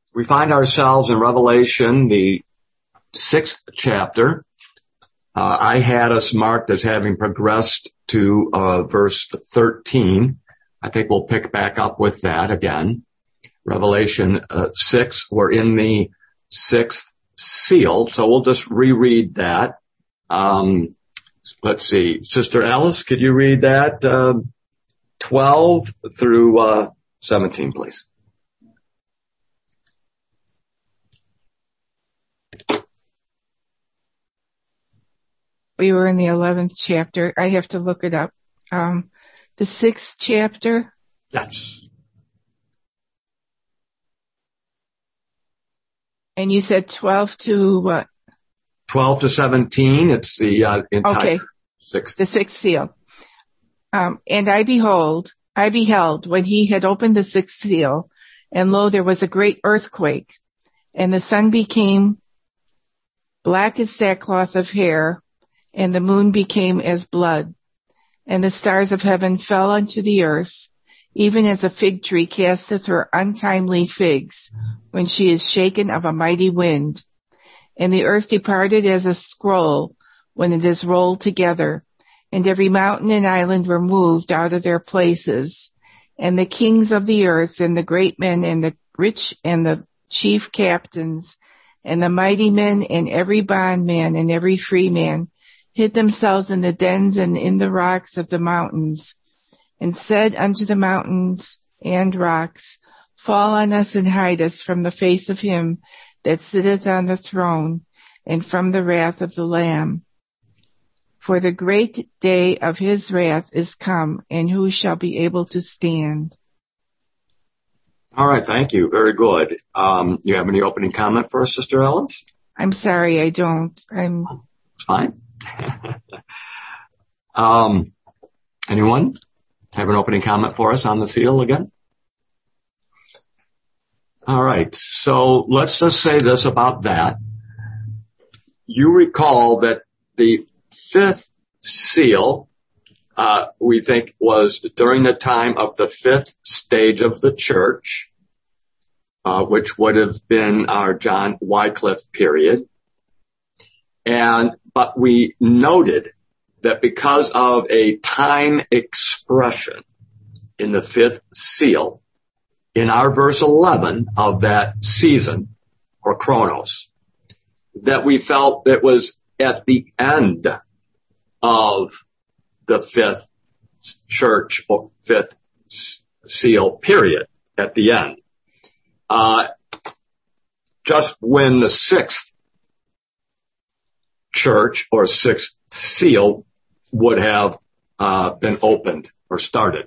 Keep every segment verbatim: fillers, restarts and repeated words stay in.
we find ourselves in Revelation, the sixth chapter. Uh, I had us marked as having progressed to uh, verse thirteen. I think we'll pick back up with that again. Revelation uh, six, we're in the sixth seal, so we'll just reread that. Um, let's see. Sister Alice, could you read that? Uh, twelve through uh, seventeen, please. We were in the eleventh chapter. I have to look it up. Um, the sixth chapter? Yes. And you said twelve to what? twelve to seventeen. It's the uh, entire okay. sixth. The sixth seal. Um, and I behold, I beheld when he had opened the sixth seal, and lo, there was a great earthquake, and the sun became black as sackcloth of hair, and the moon became as blood, and the stars of heaven fell unto the earth, even as a fig tree casteth her untimely figs, when she is shaken of a mighty wind. And the earth departed as a scroll when it is rolled together, and every mountain and island were moved out of their places. And the kings of the earth, and the great men, and the rich, and the chief captains, and the mighty men, and every bondman, and every free man, hid themselves in the dens and in the rocks of the mountains, and said unto the mountains and rocks, Fall on us and hide us from the face of him that sitteth on the throne, and from the wrath of the Lamb. For the great day of his wrath is come, and who shall be able to stand? All right, thank you. Very good. Um, you have any opening comment for us, Sister Alice? I'm sorry, I don't. I'm. It's fine. um, anyone have an opening comment for us on the seal again? All right, so let's just say this about that. You recall that the fifth seal, uh, we think, was during the time of the fifth stage of the church, uh, which would have been our John Wycliffe period. And, but we noted that because of a time expression in the fifth seal, in our verse eleven of that season, or chronos, that we felt it was at the end of the fifth church or fifth seal period, at the end. Uh, just when the sixth church or sixth seal would have uh, been opened or started.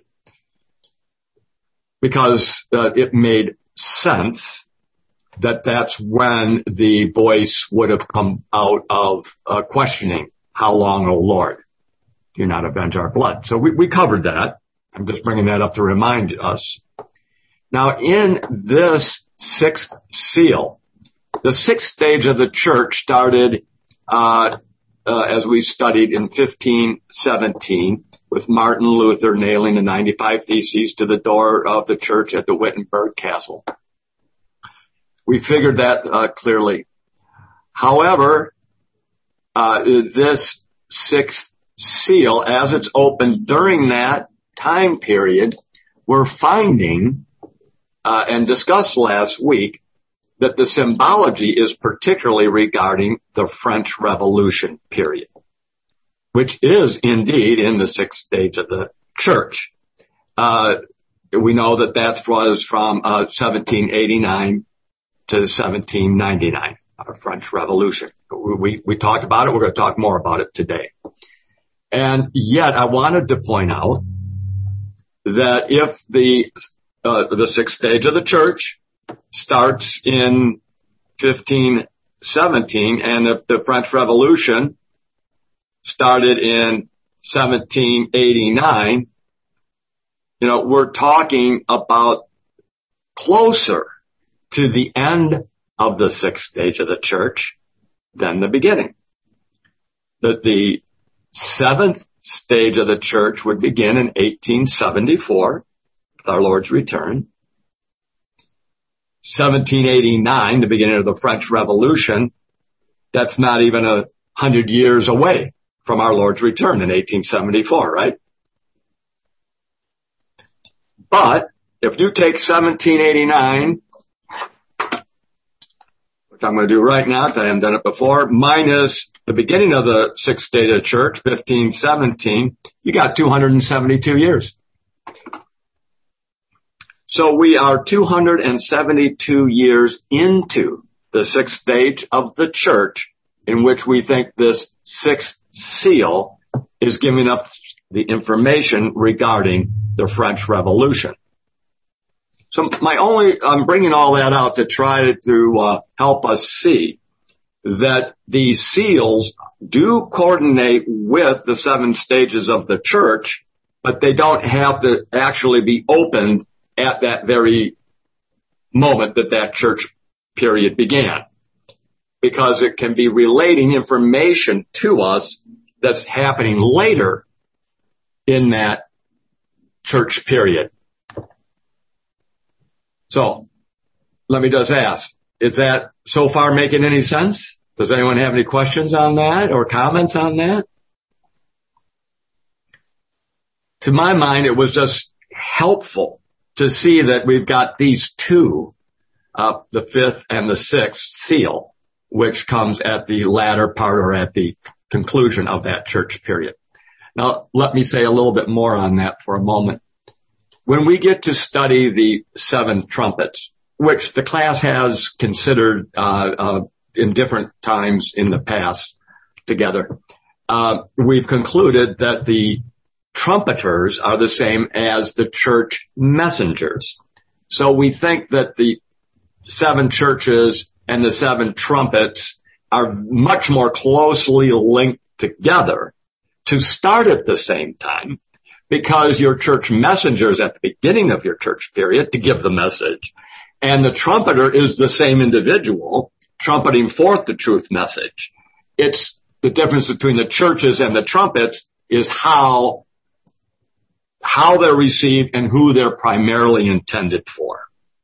Because uh, it made sense that that's when the voice would have come out of uh, questioning, how long, O Lord, do you not avenge our blood? So we, we covered that. I'm just bringing that up to remind us. Now, in this sixth seal, the sixth stage of the church started, uh, uh, as we studied in fifteen seventeen, with Martin Luther nailing the ninety-five Theses to the door of the church at the Wittenberg Castle. We figured that uh, clearly. However, uh, this sixth seal, as it's opened during that time period, we're finding, uh, and discussed last week, that the symbology is particularly regarding the French Revolution period, which is indeed in the sixth stage of the church. Uh, we know that that was from uh, seventeen eighty-nine to seventeen ninety-nine, our French Revolution. We, we talked about it. We're going to talk more about it today. And yet I wanted to point out that if the uh, the sixth stage of the church starts in fifteen seventeen, and if the French Revolution started in seventeen eighty-nine, you know, we're talking about closer to the end of the sixth stage of the church than the beginning. That the seventh stage of the church would begin in eighteen seventy-four, with our Lord's return. seventeen eighty-nine, the beginning of the French Revolution, that's not even a hundred years away from our Lord's return in eighteen seventy-four, right? But if you take seventeen eighty-nine, which I'm going to do right now because I haven't done it before, minus the beginning of the sixth state of the church, fifteen seventeen, you got two hundred seventy-two years. So we are two hundred seventy-two years into the sixth stage of the church in which we think this sixth seal is giving us the information regarding the French Revolution. So my only, I'm bringing all that out to try to uh, help us see that these seals do coordinate with the seven stages of the church, but they don't have to actually be opened at that very moment that that church period began, because it can be relating information to us that's happening later in that church period. So let me just ask, is that so far making any sense? Does anyone have any questions on that or comments on that? To my mind, it was just helpful to see that we've got these two, uh, the fifth and the sixth seal, which comes at the latter part or at the conclusion of that church period. Now, let me say a little bit more on that for a moment. When we get to study the seven trumpets, which the class has considered uh, uh, in different times in the past together, uh, we've concluded that the trumpeters are the same as the church messengers. So we think that the seven churches and the seven trumpets are much more closely linked together to start at the same time, because your church messenger is at the beginning of your church period to give the message, and the trumpeter is the same individual trumpeting forth the truth message. It's the difference between the churches and the trumpets is how how they're received and who they're primarily intended for.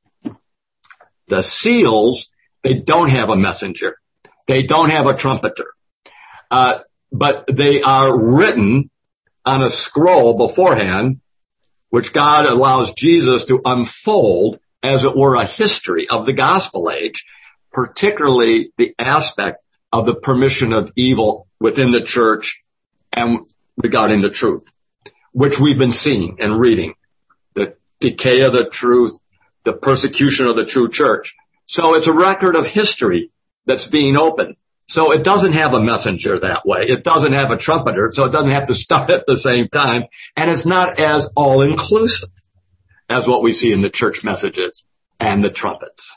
The seals, they don't have a messenger. They don't have a trumpeter. Uh, but they are written on a scroll beforehand, which God allows Jesus to unfold as it were a history of the gospel age, particularly the aspect of the permission of evil within the church and regarding the truth, which we've been seeing and reading, the decay of the truth, the persecution of the true church. So it's a record of history that's being opened. So it doesn't have a messenger that way. It doesn't have a trumpeter, so it doesn't have to start at the same time. And it's not as all-inclusive as what we see in the church messages and the trumpets.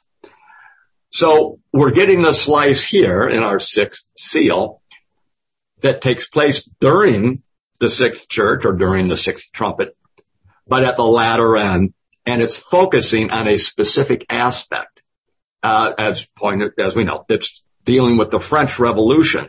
So we're getting the slice here in our sixth seal that takes place during the sixth church or during the sixth trumpet, but at the latter end, and it's focusing on a specific aspect, uh, as pointed, as we know, that's dealing with the French Revolution.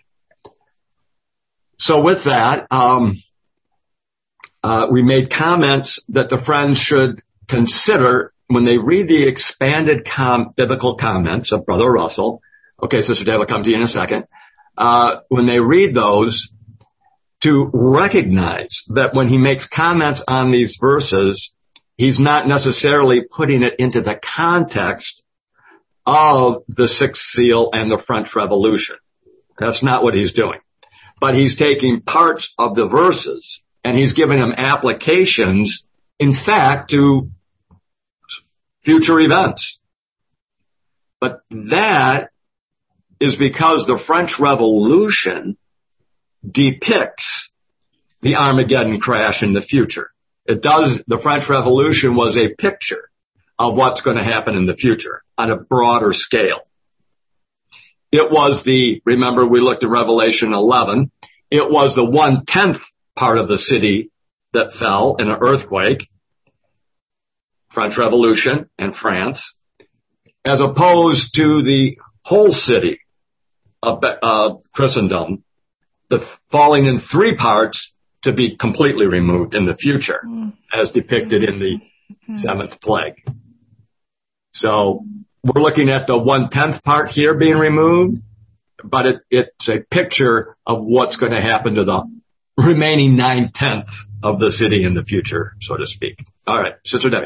So with that, um, uh, we made comments that the friends should consider when they read the expanded com- biblical comments of Brother Russell. Okay, Sister Dave, I'll come to you in a second. Uh, when they read those, to recognize that when he makes comments on these verses, he's not necessarily putting it into the context of the sixth seal and the French Revolution. That's not what he's doing. But he's taking parts of the verses and he's giving them applications, in fact, to future events. But that is because the French Revolution depicts the Armageddon crash in the future. It does, the French Revolution was a picture of what's going to happen in the future on a broader scale. It was the, remember we looked at Revelation eleven, it was the one-tenth part of the city that fell in an earthquake, French Revolution and France, as opposed to the whole city of uh, Christendom, the falling in three parts to be completely removed in the future, as depicted in the seventh plague. So we're looking at the one-tenth part here being removed, but it, it's a picture of what's going to happen to the remaining nine-tenths of the city in the future, so to speak. All right, Sister Debbie.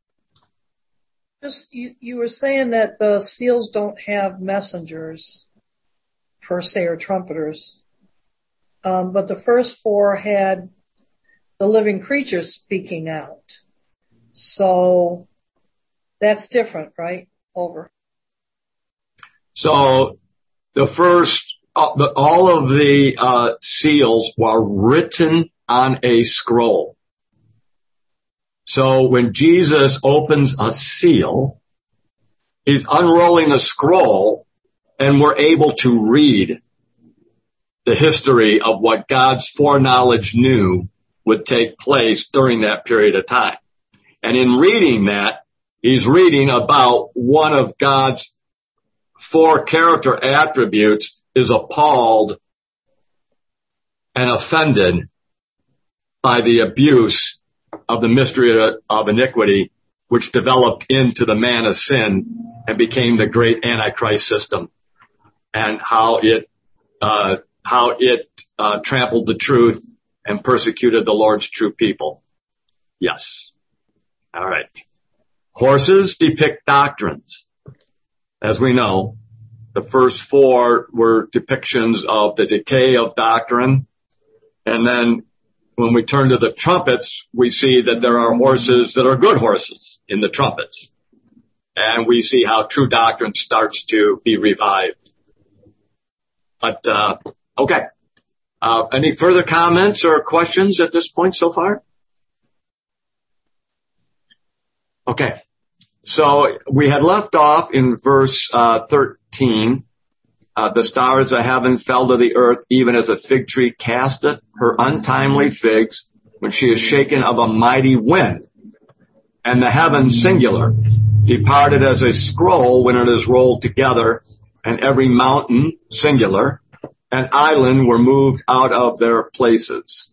Just you, you were saying that the seals don't have messengers, per se, or trumpeters. Um, but the first four had the living creatures speaking out. So that's different, right? Over. So the first, uh, the, all of the uh, seals were written on a scroll. So when Jesus opens a seal, he's unrolling a scroll, and we're able to read the history of what God's foreknowledge knew would take place during that period of time. And in reading that, he's reading about one of God's four character attributes is appalled and offended by the abuse of the mystery of iniquity, which developed into the man of sin and became the great Antichrist system, and how it uh, how it uh, trampled the truth and persecuted the Lord's true people. Yes. All right. Horses depict doctrines. As we know, the first four were depictions of the decay of doctrine. And then when we turn to the trumpets, we see that there are horses that are good horses in the trumpets. And we see how true doctrine starts to be revived. But, uh, okay. Uh, any further comments or questions at this point so far? Okay. So we had left off in verse uh, thirteen. Uh, the stars of heaven fell to the earth, even as a fig tree casteth her untimely figs when she is shaken of a mighty wind. And the heavens, singular, departed as a scroll when it is rolled together, and every mountain, singular, and island were moved out of their places.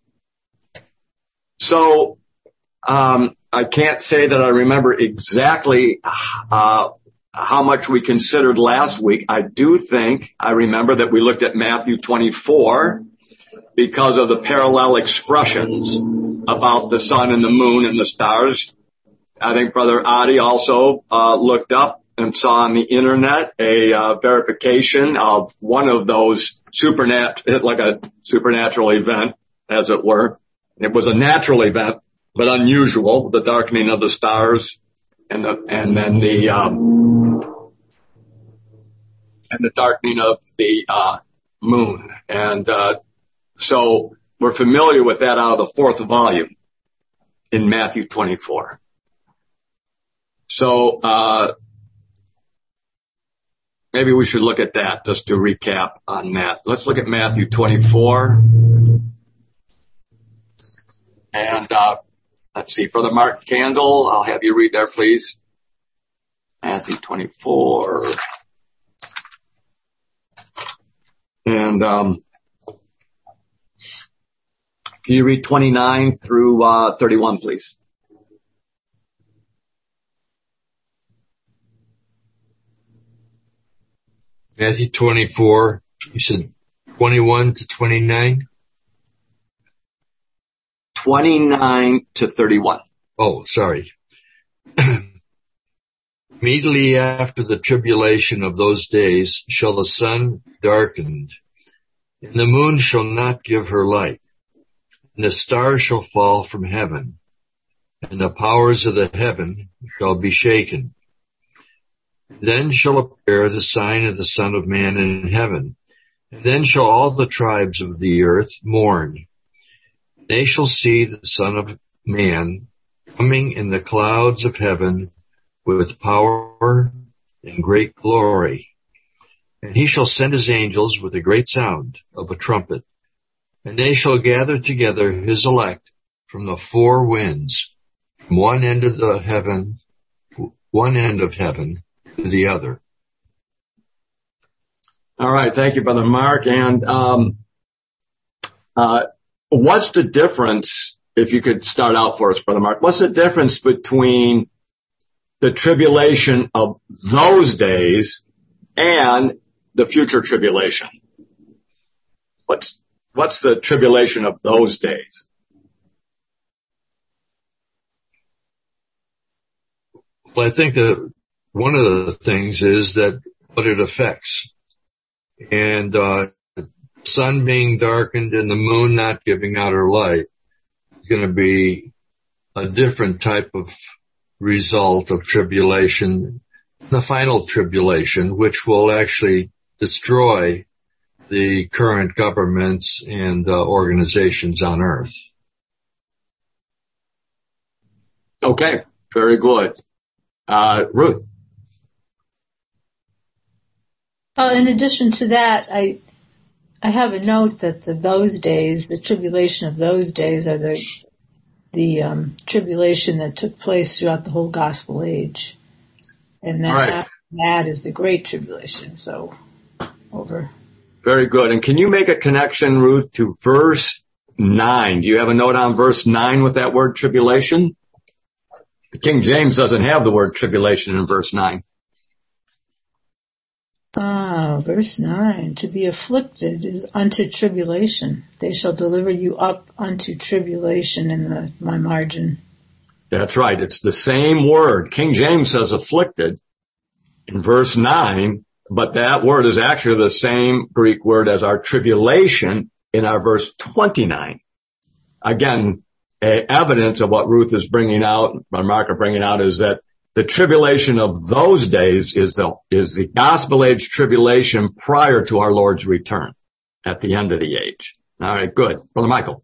So, um, I can't say that I remember exactly uh how much we considered last week. I do think I remember that we looked at Matthew twenty-four because of the parallel expressions about the sun and the moon and the stars. I think Brother Adi also uh looked up and saw on the internet a uh, verification of one of those supernat like a supernatural event, as it were. It was a natural event, but unusual, the darkening of the stars, and the, and then the, um, and the darkening of the, uh, moon. And, uh, so we're familiar with that out of the fourth volume in Matthew twenty-four. So, uh, maybe we should look at that just to recap on that. Let's look at Matthew twenty-four. And, uh, let's see, Brother Mark Candle, I'll have you read there, please. Matthew twenty-four. And um, can you read twenty-nine through uh, thirty-one, please? Matthew twenty-four, you said twenty-one to twenty-nine? twenty-nine to thirty-one. Oh, sorry. Immediately after the tribulation of those days shall the sun darken, and the moon shall not give her light, and the stars shall fall from heaven, and the powers of the heaven shall be shaken. Then shall appear the sign of the Son of Man in heaven, and then shall all the tribes of the earth mourn. They shall see the Son of Man coming in the clouds of heaven with power and great glory. And he shall send his angels with a great sound of a trumpet, and they shall gather together his elect from the four winds, from one end of the heaven, one end of heaven to the other. All right, thank you, Brother Mark. And um, uh, what's the difference? If you could start out for us, Brother Mark, what's the difference between the tribulation of those days and the future tribulation? What's, what's the tribulation of those days? Well, I think that one of the things is that what it affects. And, uh, the sun being darkened and the moon not giving out her light is going to be a different type of result of tribulation, the final tribulation, which will actually destroy the current governments and uh, organizations on earth. Okay, very good. Uh, Ruth. Uh, in addition to that, I I have a note that the, those days, the tribulation of those days, are the the um, tribulation that took place throughout the whole gospel age, and then right. after that is the great tribulation. So, over. Very good. And can you make a connection, Ruth, to verse nine? Do you have a note on verse nine with that word tribulation? The King James doesn't have the word tribulation in verse nine. Ah, verse nine. To be afflicted is unto tribulation. They shall deliver you up unto tribulation in the, my margin. That's right. It's the same word. King James says afflicted in verse nine, but that word is actually the same Greek word as our tribulation in our verse twenty-nine. Again, a evidence of what Ruth is bringing out, or Mark are bringing out, is that the tribulation of those days is the, is the gospel age tribulation prior to our Lord's return at the end of the age. All right, good. Brother Michael.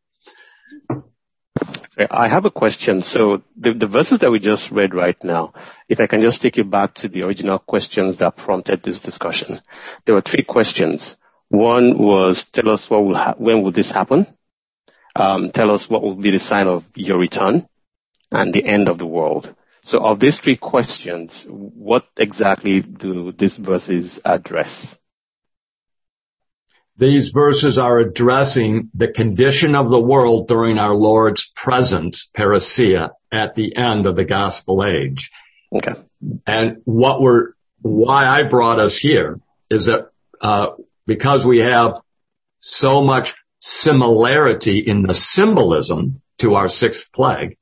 I have a question. So the, the verses that we just read right now, if I can just take you back to the original questions that prompted this discussion. There were three questions. One was, tell us what will ha- when will this happen? Um, tell us what will be the sign of your return and the end of the world. So of these three questions, what exactly do these verses address? These verses are addressing the condition of the world during our Lord's presence, parousia, at the end of the gospel age. Okay. And what we're, why I brought us here is that, uh, because we have so much similarity in the symbolism to our sixth plague,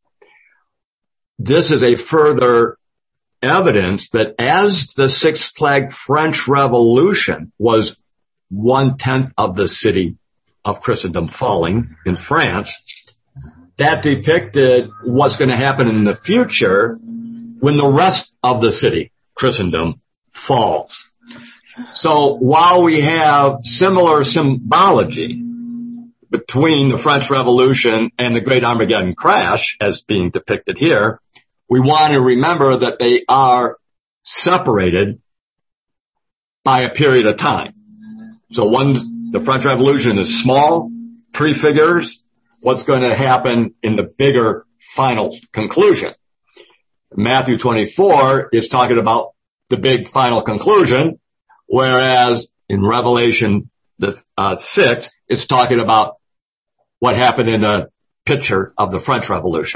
this is a further evidence that as the sixth plague French Revolution was one-tenth of the city of Christendom falling in France, that depicted what's going to happen in the future when the rest of the city, Christendom, falls. So while we have similar symbology between the French Revolution and the Great Armageddon Crash, as being depicted here, we want to remember that they are separated by a period of time. So one, the French Revolution is small, prefigures what's going to happen in the bigger final conclusion. Matthew twenty-four is talking about the big final conclusion, whereas in Revelation the, uh, six, it's talking about what happened in the picture of the French Revolution.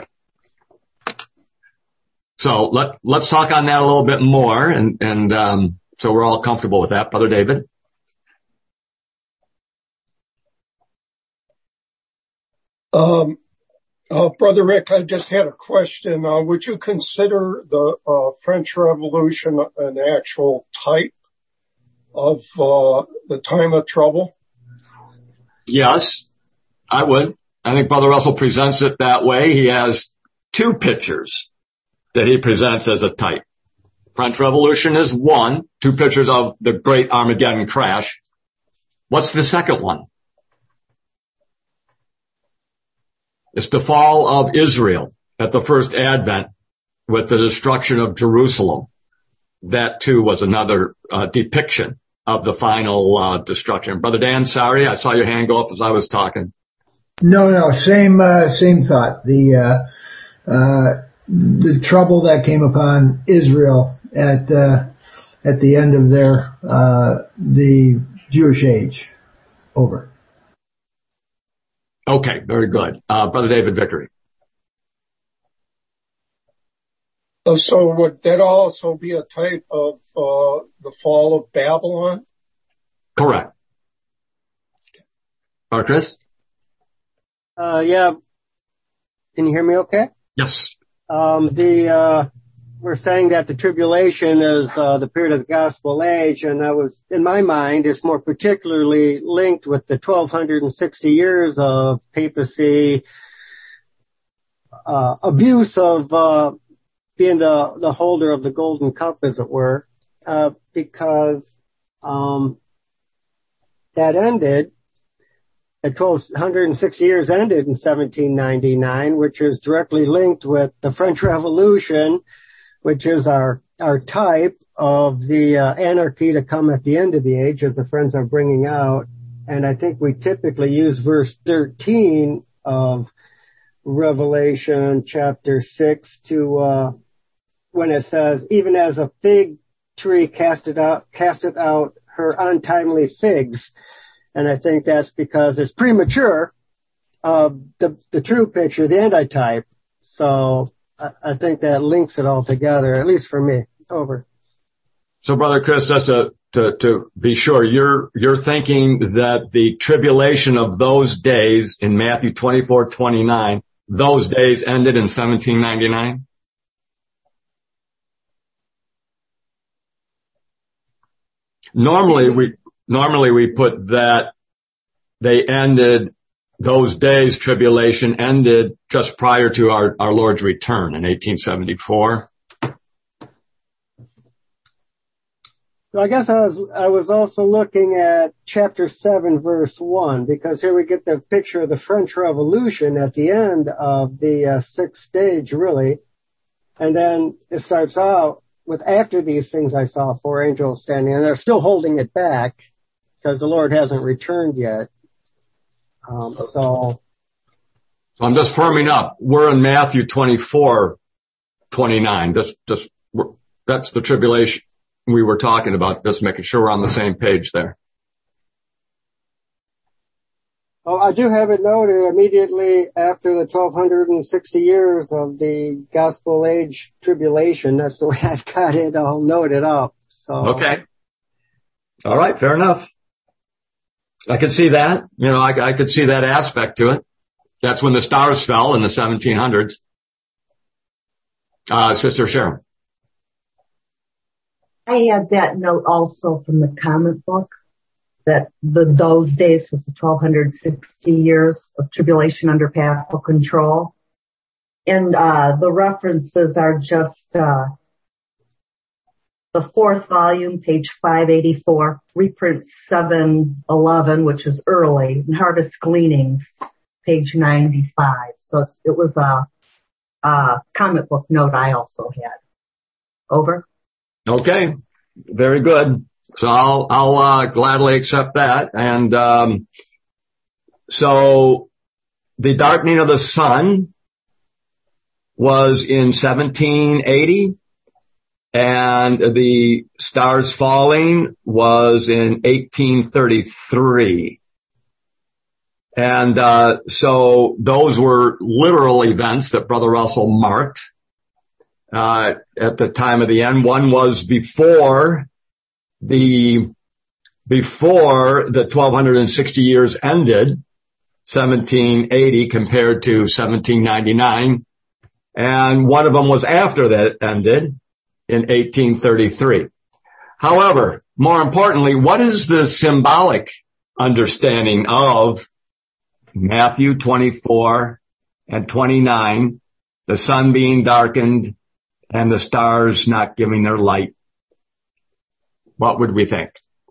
So let, let's talk on that a little bit more, and, and um, so we're all comfortable with that. Brother David? Um, uh, Brother Rick, I just had a question. Uh, would you consider the uh, French Revolution an actual type of uh, the time of trouble? Yes, I would. I think Brother Russell presents it that way. He has two pictures that he presents as a type. French Revolution is one, two pictures of the Great Armageddon Crash. What's the second one? It's the fall of Israel at the first advent with the destruction of Jerusalem. That too was another uh, depiction of the final uh, destruction. Brother Dan, sorry, I saw your hand go up as I was talking. No, no, same, uh, same thought. The, uh, uh, the trouble that came upon Israel at, uh, at the end of their, uh, the Jewish age. Over. Okay, very good. Uh, Brother David Vickery. Uh, so would that also be a type of uh, the fall of Babylon? Correct. Or Chris? Uh, yeah. Can you hear me okay? Yes. Um, the, uh, we're saying that the tribulation is, uh, the period of the gospel age, and that was, in my mind, is more particularly linked with the twelve sixty years of papacy, uh, abuse of, uh, being the, the holder of the golden cup, as it were, uh, because, um, that ended, the twelve sixty years ended in seventeen ninety-nine, which is directly linked with the French Revolution, which is our, our type of the uh, anarchy to come at the end of the age, as the friends are bringing out. And I think we typically use verse thirteen of Revelation chapter six to, uh, when it says, even as a fig tree casteth out, casteth out her untimely figs. And I think that's because it's premature of the, the true picture, the antitype. So I, I think that links it all together, at least for me. Over. So, Brother Chris, just to, to, to be sure, you're, you're thinking that the tribulation of those days in Matthew twenty-four twenty-nine, those days ended in seventeen ninety-nine? Normally we, normally we put that they ended, those days tribulation ended just prior to our, our Lord's return in eighteen seventy-four. So I guess I was, I was also looking at chapter seven, verse one, because here we get the picture of the French Revolution at the end of the uh, sixth stage, really. And then it starts out with, after these things I saw four angels standing, and they're still holding it back because the Lord hasn't returned yet. Um, so. So I'm just firming up. We're in Matthew twenty-four twenty-nine. That's, just, that's the tribulation we were talking about, just making sure we're on the same page there. Oh, I do have it noted immediately after the twelve sixty years of the gospel age tribulation. That's the way I've got it all noted up. So. Okay. All right. Fair enough. I could see that. You know, I, I could see that aspect to it. That's when the stars fell in the seventeen hundreds. Uh, Sister Sharon. I had that note also from the comment book that the those days was the twelve sixty years of tribulation under papal control. And uh the references are just uh the fourth volume, page five eighty-four, reprint seven eleven, which is early, and Harvest Gleanings, page ninety-five. So it's, it was a, a comic book note I also had. Over. Okay. Very good. So I'll, I'll, uh, gladly accept that. And, um, so the darkening of the sun was in seventeen eighty, and the stars falling was in eighteen thirty-three. And, uh, so those were literal events that Brother Russell marked. Uh, at the time of the end. One was before the, before the twelve sixty years ended, seventeen eighty compared to seventeen ninety-nine. And one of them was after that ended in eighteen thirty-three. However, more importantly, what is the symbolic understanding of Matthew twenty-four and twenty-nine, the sun being darkened and the stars not giving their light? What would we think?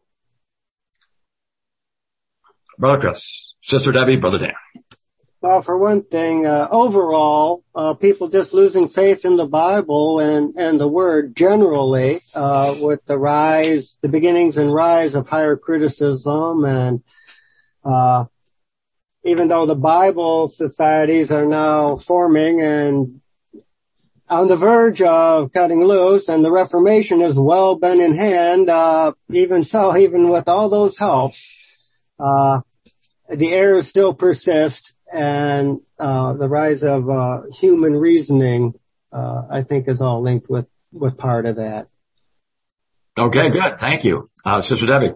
Brother Chris, Sister Debbie, Brother Dan. Well, for one thing, uh, overall, uh, people just losing faith in the Bible and, and the Word generally, uh, with the rise, the beginnings and rise of higher criticism, and, uh, even though the Bible societies are now forming and on the verge of cutting loose, and the Reformation has well been in hand, uh, even so, even with all those helps, uh, the errors still persist, and uh, the rise of uh, human reasoning uh, I think is all linked with, with part of that. Okay, good. Thank you. Uh, Sister Debbie.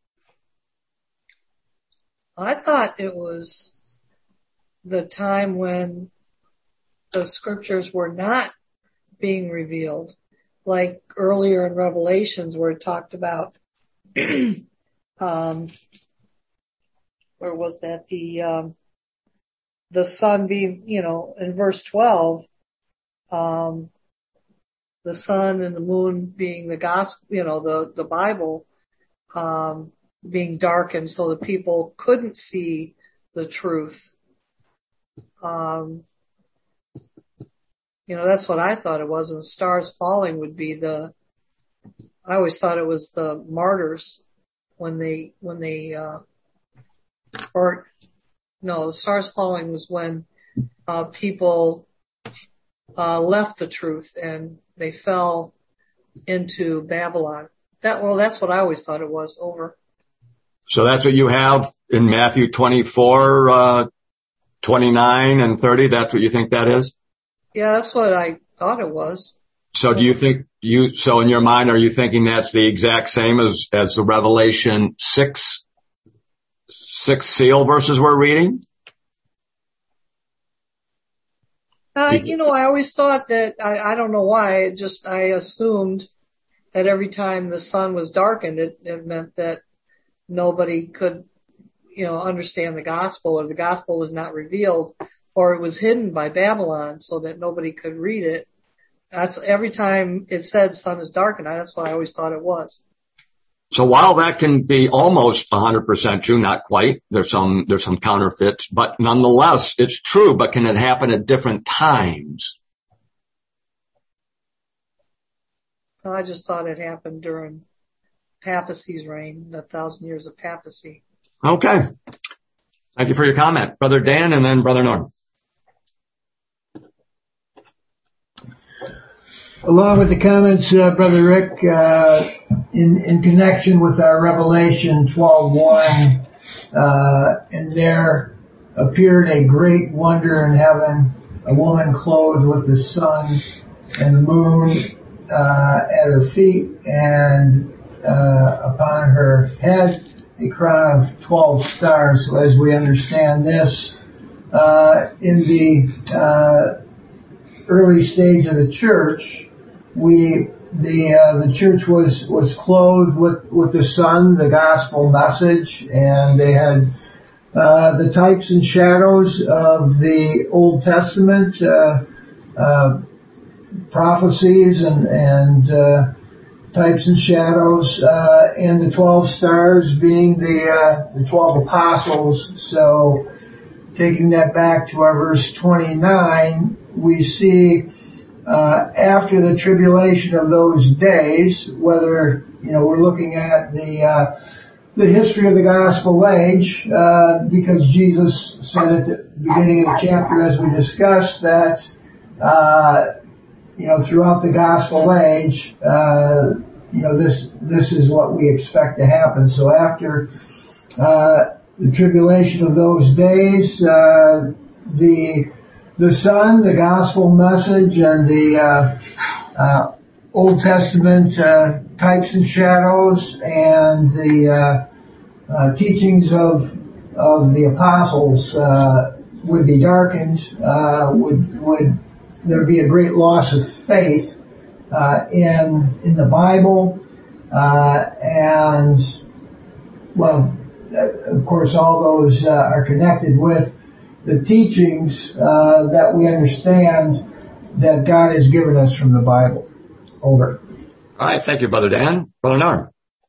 I thought it was the time when the scriptures were not being revealed, like earlier in Revelations where it talked about, um, where was that? The, um, the sun being, you know, in verse twelve, um, the sun and the moon being the gospel, you know, the, the Bible, um, being darkened so that people couldn't see the truth. Um, you know, that's what I thought it was. And stars falling would be the, I always thought it was the martyrs when they, when they, uh, or no, the stars falling was when, uh, people, uh, left the truth and they fell into Babylon. That, well, that's what I always thought it was. Over. So that's what you have in Matthew twenty-four, uh, twenty-nine and thirty. That's what you think that is? Yeah, that's what I thought it was. So do you think you, so in your mind, are you thinking that's the exact same as, as the Revelation six, six seal verses we're reading? Uh, you know, I always thought that, I, I don't know why, it just, I assumed that every time the sun was darkened, it, it meant that nobody could, you know, understand the gospel, or the gospel was not revealed, or it was hidden by Babylon so that nobody could read it. That's every time it said sun is darkened, that's what I always thought it was. So while that can be almost one hundred percent true, not quite, there's some, there's some counterfeits, but nonetheless, it's true, but can it happen at different times? I just thought it happened during papacy's reign, the thousand years of papacy. Okay. Thank you for your comment. Brother Dan and then Brother Norm. Along with the comments, uh, Brother Rick, uh, in, in connection with our Revelation twelve one, uh, and there appeared a great wonder in heaven, a woman clothed with the sun and the moon, uh, at her feet, and, uh, upon her head, a crown of twelve stars. So as we understand this, uh, in the, uh, early stage of the church, we, the, uh, the church was, was clothed with, with the sun, the gospel message, and they had, uh, the types and shadows of the Old Testament, uh, uh, prophecies and, and, uh, types and shadows, uh, and the twelve stars being the, uh, the twelve apostles. So, taking that back to our verse twenty-nine, we see, uh, after the tribulation of those days, whether, you know, we're looking at the, uh, the history of the gospel age, uh, because Jesus said at the beginning of the chapter, as we discussed, that, uh, you know, throughout the gospel age, uh, you know, this, this is what we expect to happen. So after, uh, the tribulation of those days, uh, the, the Son, the gospel message, and the, uh, uh, Old Testament, uh, types and shadows, and the, uh, uh, teachings of, of the apostles, uh, would be darkened, uh, would, would, there'd be a great loss of faith, uh, in, in the Bible, uh, and, well, of course, all those, uh, are connected with the teachings, uh, that we understand that God has given us from the Bible. Over. All right. Thank you, Brother Dan. Brother Norm.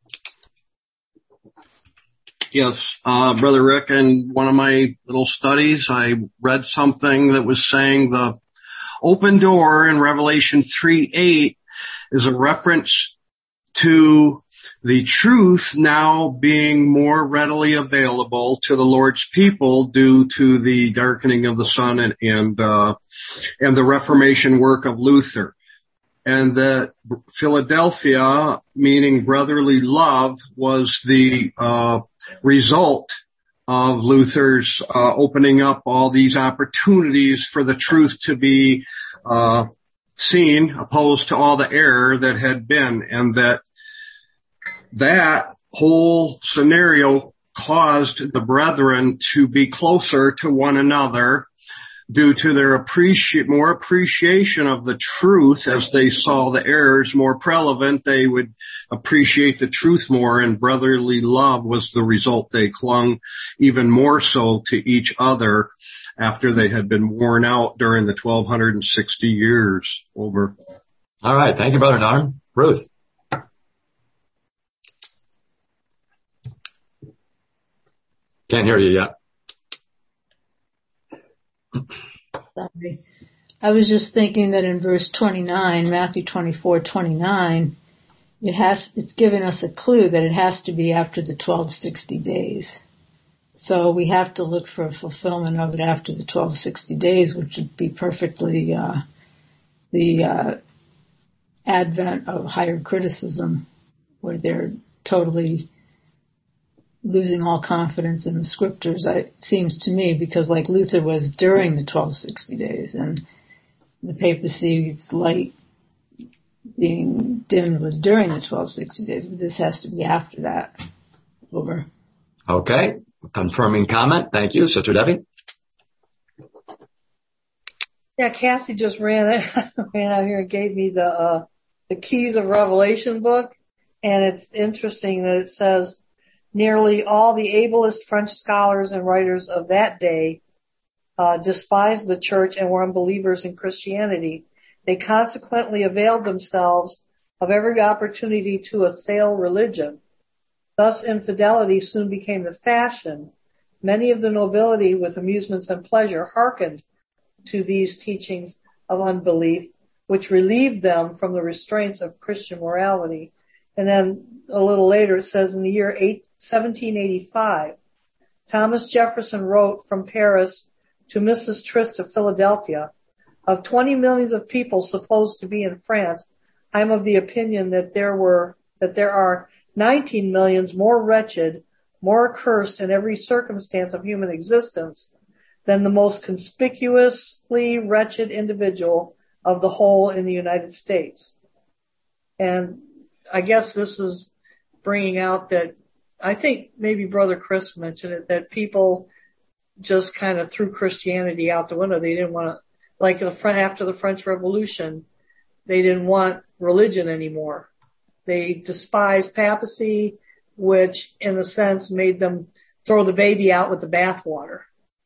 Yes, uh, Brother Rick, in one of my little studies, I read something that was saying the open door in Revelation three eight is a reference to the truth now being more readily available to the Lord's people due to the darkening of the sun and, and, uh, and the Reformation work of Luther. And that Philadelphia, meaning brotherly love, was the, uh, result of Luther's, uh, opening up all these opportunities for the truth to be, uh, seen opposed to all the error that had been, and that that whole scenario caused the brethren to be closer to one another due to their appreciate, more appreciation of the truth. As they saw the errors more prevalent, they would appreciate the truth more, and brotherly love was the result. They clung even more so to each other after they had been worn out during the twelve sixty years. Over. All right. Thank you, Brother Narn. Ruth. Can't hear you yet. Sorry. I was just thinking that in verse twenty-nine, Matthew twenty-four twenty-nine, it has, it's given us a clue that it has to be after the twelve sixty days. So we have to look for a fulfillment of it after the twelve sixty days, which would be perfectly uh, the uh, advent of higher criticism, where they're totally losing all confidence in the scriptures, it seems to me, because like Luther was during the twelve sixty days, and the papacy's light being dimmed was during the twelve sixty days, but this has to be after that. Over. Okay. Confirming comment. Thank you. Sister Debbie? Yeah, Cassie just ran, ran out here and gave me the uh, the Keys of Revelation book, and it's interesting that it says nearly all the ablest French scholars and writers of that day uh, despised the church and were unbelievers in Christianity. They consequently availed themselves of every opportunity to assail religion. Thus, infidelity soon became the fashion. Many of the nobility, with amusements and pleasure, hearkened to these teachings of unbelief, which relieved them from the restraints of Christian morality. And then a little later it says, in the year seventeen eighty-five, Thomas Jefferson wrote from Paris to Missus Trist of Philadelphia, of twenty millions of people supposed to be in France, I am of the opinion that there were, that there are nineteen millions more wretched, more accursed in every circumstance of human existence than the most conspicuously wretched individual of the whole in the United States. And I guess this is bringing out that, I think maybe Brother Chris mentioned it, that people just kind of threw Christianity out the window. They didn't want to, like after the French Revolution, they didn't want religion anymore. They despised papacy, which in a sense made them throw the baby out with the bathwater.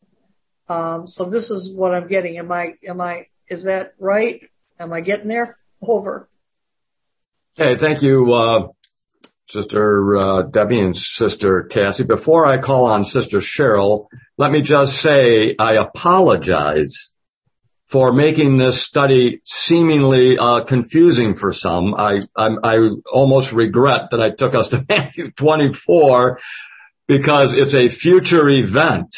Um, so this is what I'm getting. Am I, am I, is that right? Am I getting there? Over. Okay, thank you, uh, Sister uh, Debbie and Sister Cassie. Before I call on Sister Cheryl, let me just say I apologize for making this study seemingly uh, confusing for some. I, I I almost regret that I took us to Matthew twenty-four, because it's a future event,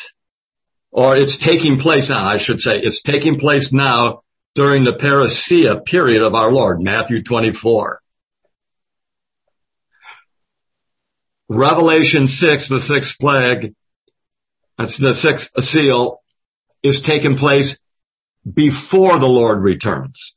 or it's taking place now, I should say. It's taking place now during the parousia period of our Lord, Matthew twenty-four. Revelation six, the sixth plague, that's the sixth seal, is taking place before the Lord returns.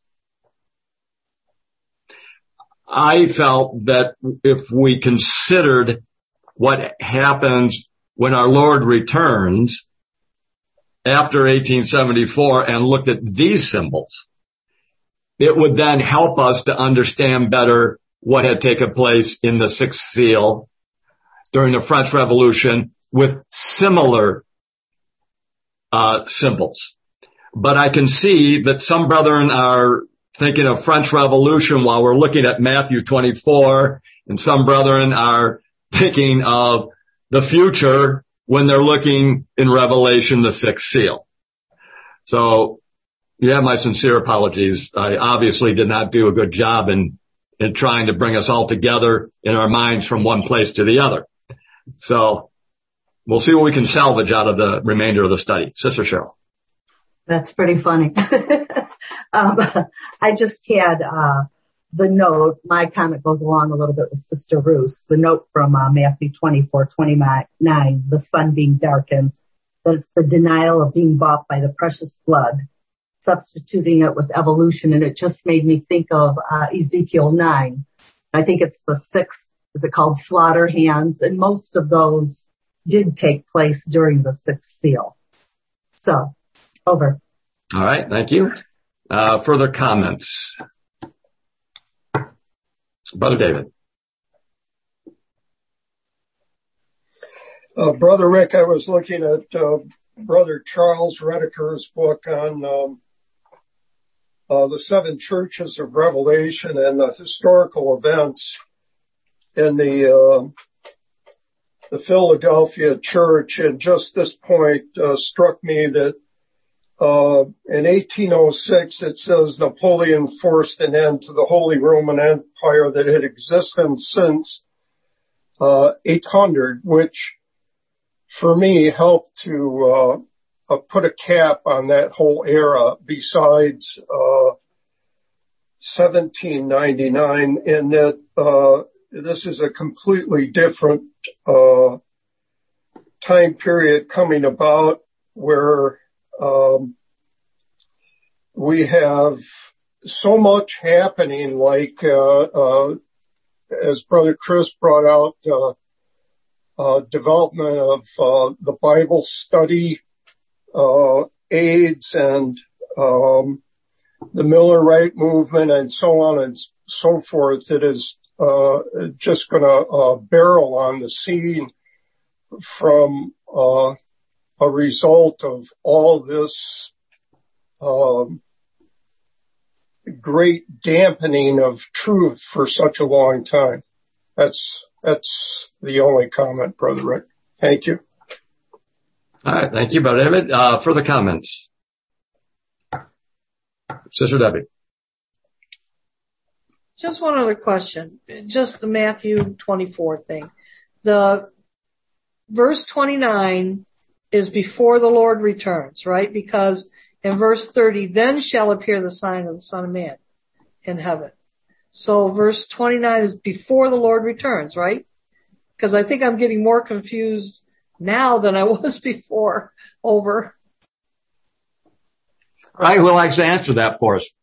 I felt that if we considered what happens when our Lord returns after eighteen seventy-four and looked at these symbols, it would then help us to understand better what had taken place in the sixth seal during the French Revolution with similar uh symbols. But I can see that some brethren are thinking of French Revolution while we're looking at Matthew twenty-four, and some brethren are thinking of the future when they're looking in Revelation, the sixth seal. So, yeah, my sincere apologies. I obviously did not do a good job in, in trying to bring us all together in our minds from one place to the other. So, we'll see what we can salvage out of the remainder of the study. Sister Cheryl. That's pretty funny. um, I just had uh, the note. My comment goes along a little bit with Sister Ruth. The note from uh, Matthew twenty-four twenty-nine, the sun being darkened, that it's the denial of being bought by the precious blood. substituting it with evolution, and it just made me think of uh, Ezekiel nine. I think it's the sixth, is it called Slaughter Hands? And most of those did take place during the sixth seal. So, over. All right, thank you. Uh, further comments? Brother David. Uh, Brother Rick, I was looking at uh, Brother Charles Rediker's book on um, uh, the seven churches of Revelation and the historical events in the uh, the Philadelphia church. And just this point uh, struck me that uh, in eighteen oh six it says Napoleon forced an end to the Holy Roman Empire that had existed since uh, eight hundred, which for me helped to uh, uh, put a cap on that whole era besides uh, seventeen ninety-nine, in that uh, this is a completely different uh, time period coming about where um, we have so much happening, like uh, uh, as Brother Chris brought out, uh, uh, development of uh, the Bible study uh, aids and um, the Millerite movement and so on and so forth. It is uh, just going to uh, barrel on the scene from uh, a result of all this um, great dampening of truth for such a long time. That's that's the only comment, Brother Rick. Thank you. All right, thank you, Brother David. Uh, further comments? Sister Debbie. Just one other question. Just the Matthew twenty-four thing. The verse twenty-nine is before the Lord returns, right? Because in verse thirty, then shall appear the sign of the Son of Man in heaven. So verse twenty-nine is before the Lord returns, right? Because I think I'm getting more confused now than I was before. Over. All right, who likes to answer that for us?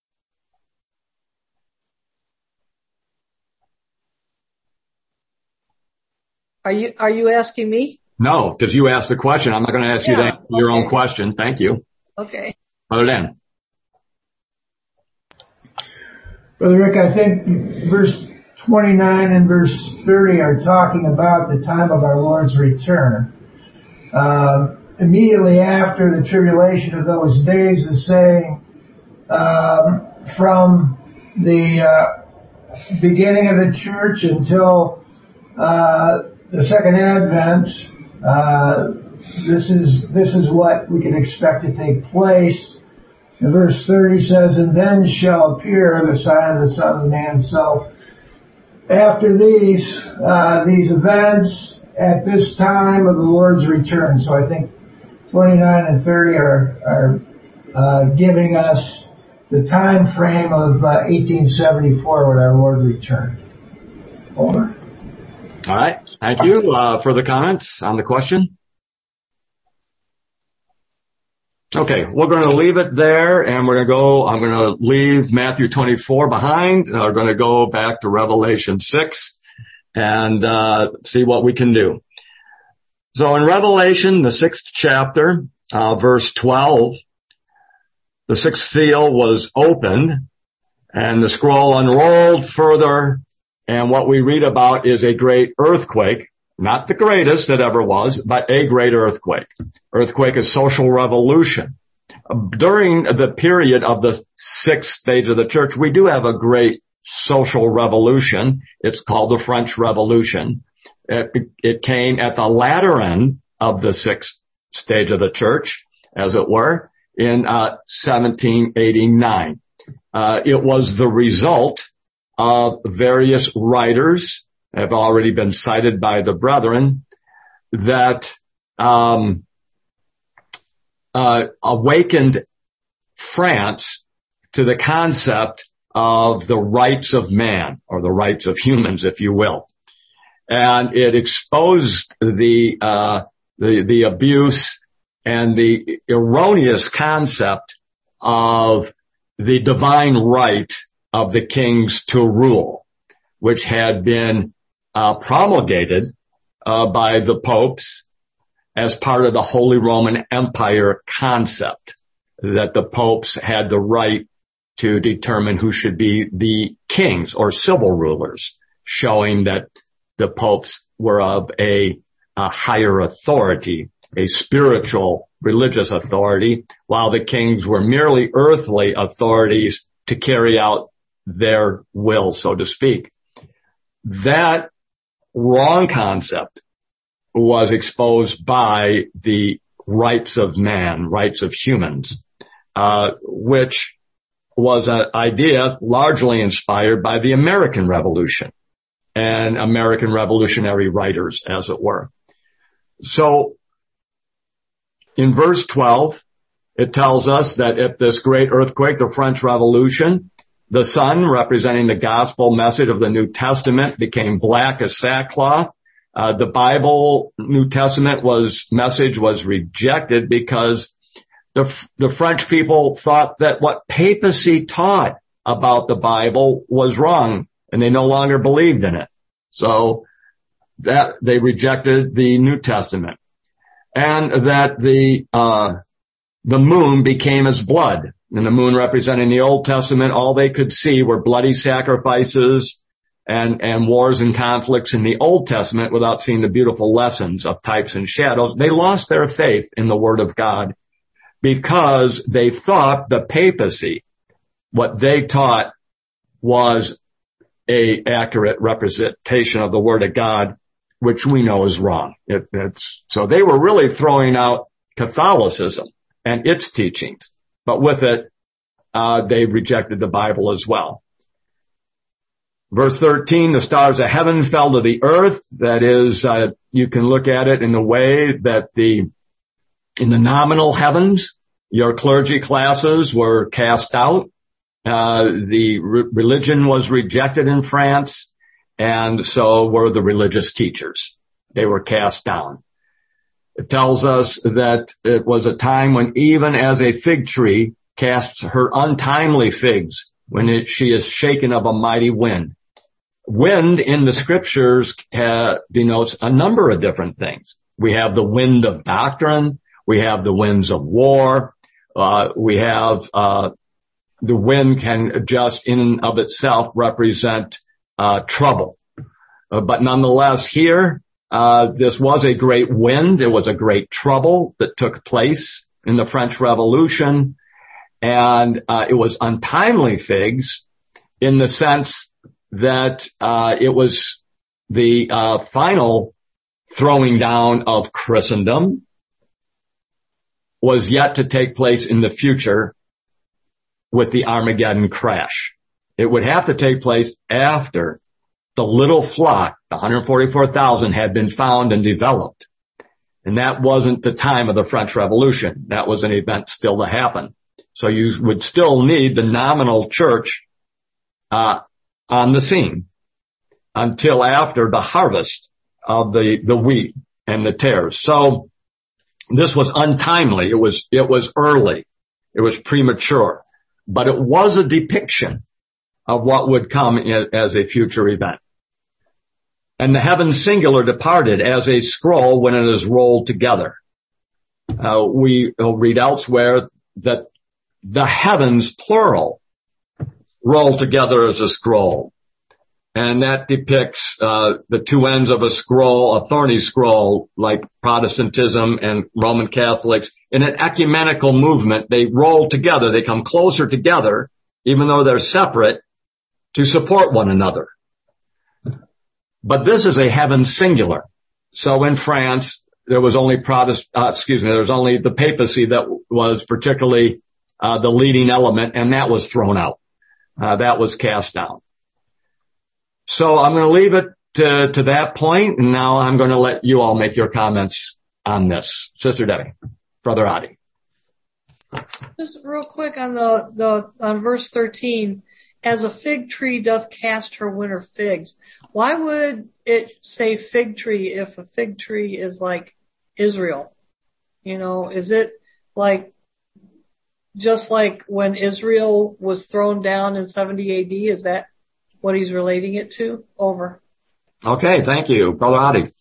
Are you are you asking me? No, because you asked the question. I'm not going to ask yeah, you to answer your okay. own question. Thank you. Okay. Brother Dan. Brother Rick, I think verse twenty-nine and verse thirty are talking about the time of our Lord's return. Um, immediately after the tribulation of those days is saying um, from the uh, beginning of the church until uh, the second advent. Uh, this is this is what we can expect to take place. And verse thirty says, "And then shall appear the sign of the Son of Man." So after these uh, these events, at this time of the Lord's return. So I think twenty-nine and thirty are are uh, giving us the time frame of uh, eighteen seventy-four when our Lord returned. Over. All right. Thank you. Uh, further comments on the question? Okay, we're going to leave it there, and we're going to go, I'm going to leave Matthew twenty-four behind, and we're going to go back to Revelation six and uh see what we can do. So in Revelation, the sixth chapter, uh verse twelve, the sixth seal was opened, and the scroll unrolled further, and what we read about is a great earthquake. Not the greatest that ever was, but a great earthquake. Earthquake is social revolution. During the period of the sixth stage of the church, we do have a great social revolution. It's called the French Revolution. It, it came at the latter end of the sixth stage of the church, as it were, in uh, seventeen eighty-nine. Uh, it was the result of various writers, have already been cited by the brethren, that um, uh, awakened France to the concept of the rights of man, or the rights of humans, if you will. And it exposed the uh, the, the abuse and the erroneous concept of the divine right of the kings to rule, which had been uh, promulgated uh, by the popes as part of the Holy Roman Empire concept, that the popes had the right to determine who should be the kings or civil rulers, showing that the popes were of a, a higher authority, a spiritual religious authority, while the kings were merely earthly authorities to carry out their will, so to speak. That wrong concept was exposed by the rights of man, rights of humans, uh, which was an idea largely inspired by the American Revolution and American revolutionary writers, as it were. So, in verse twelve, it tells us that at this great earthquake, the French Revolution, the sun, representing the gospel message of the New Testament, became black as sackcloth. Uh, the Bible, New Testament was, message was rejected because the, the French people thought that what papacy taught about the Bible was wrong, and they no longer believed in it. So that, they rejected the New Testament. And that the, uh, the moon became as blood. And the moon representing the Old Testament, all they could see were bloody sacrifices and, and wars and conflicts in the Old Testament without seeing the beautiful lessons of types and shadows. They lost their faith in the Word of God because they thought the papacy, what they taught, was a accurate representation of the Word of God, which we know is wrong. It, it's, so they were really throwing out Catholicism and its teachings, but with it, uh, they rejected the Bible as well. Verse thirteen, the stars of heaven fell to the earth. That is, uh, you can look at it in the way that the, in the nominal heavens, your clergy classes were cast out. Uh, the re- religion was rejected in France. And so were the religious teachers. They were cast down. It tells us that it was a time when even as a fig tree casts her untimely figs, when it, she is shaken of a mighty wind. Wind in the scriptures uh, denotes a number of different things. We have the wind of doctrine. We have the winds of war. Uh, we have uh, the wind can just in and of itself represent Uh, trouble. Uh, but nonetheless here, uh, this was a great wind. It was a great trouble that took place in the French Revolution. And, uh, it was untimely figs in the sense that, uh, it was the, uh, final throwing down of Christendom was yet to take place in the future with the Armageddon crash. It would have to take place after the little flock, the one hundred forty-four thousand, had been found and developed. And that wasn't the time of the French Revolution. That was an event still to happen. So you would still need the nominal church uh on the scene until after the harvest of the, the wheat and the tares. So this was untimely. It was, it was early. It was premature. But it was a depiction of what would come in, as a future event. And the heavens singular departed as a scroll when it is rolled together. Uh, we read elsewhere that the heavens, plural, roll together as a scroll. And that depicts uh, the two ends of a scroll, a thorny scroll, like Protestantism and Roman Catholics. In an ecumenical movement, they roll together. They come closer together, even though they're separate, to support one another. But this is a heaven singular. So in France, there was only Protest, uh, excuse me, there was only the papacy that was particularly uh, the leading element, and that was thrown out. Uh, that was cast down. So I'm going to leave it to, to that point, and now I'm going to let you all make your comments on this. Sister Debbie, Brother Adi. Just real quick on the, the on verse thirteen. As a fig tree doth cast her winter figs. Why would it say fig tree if a fig tree is like Israel? You know, is it like just like when Israel was thrown down in seventy A D? Is that what he's relating it to? Over. Okay, thank you. Brother Adi.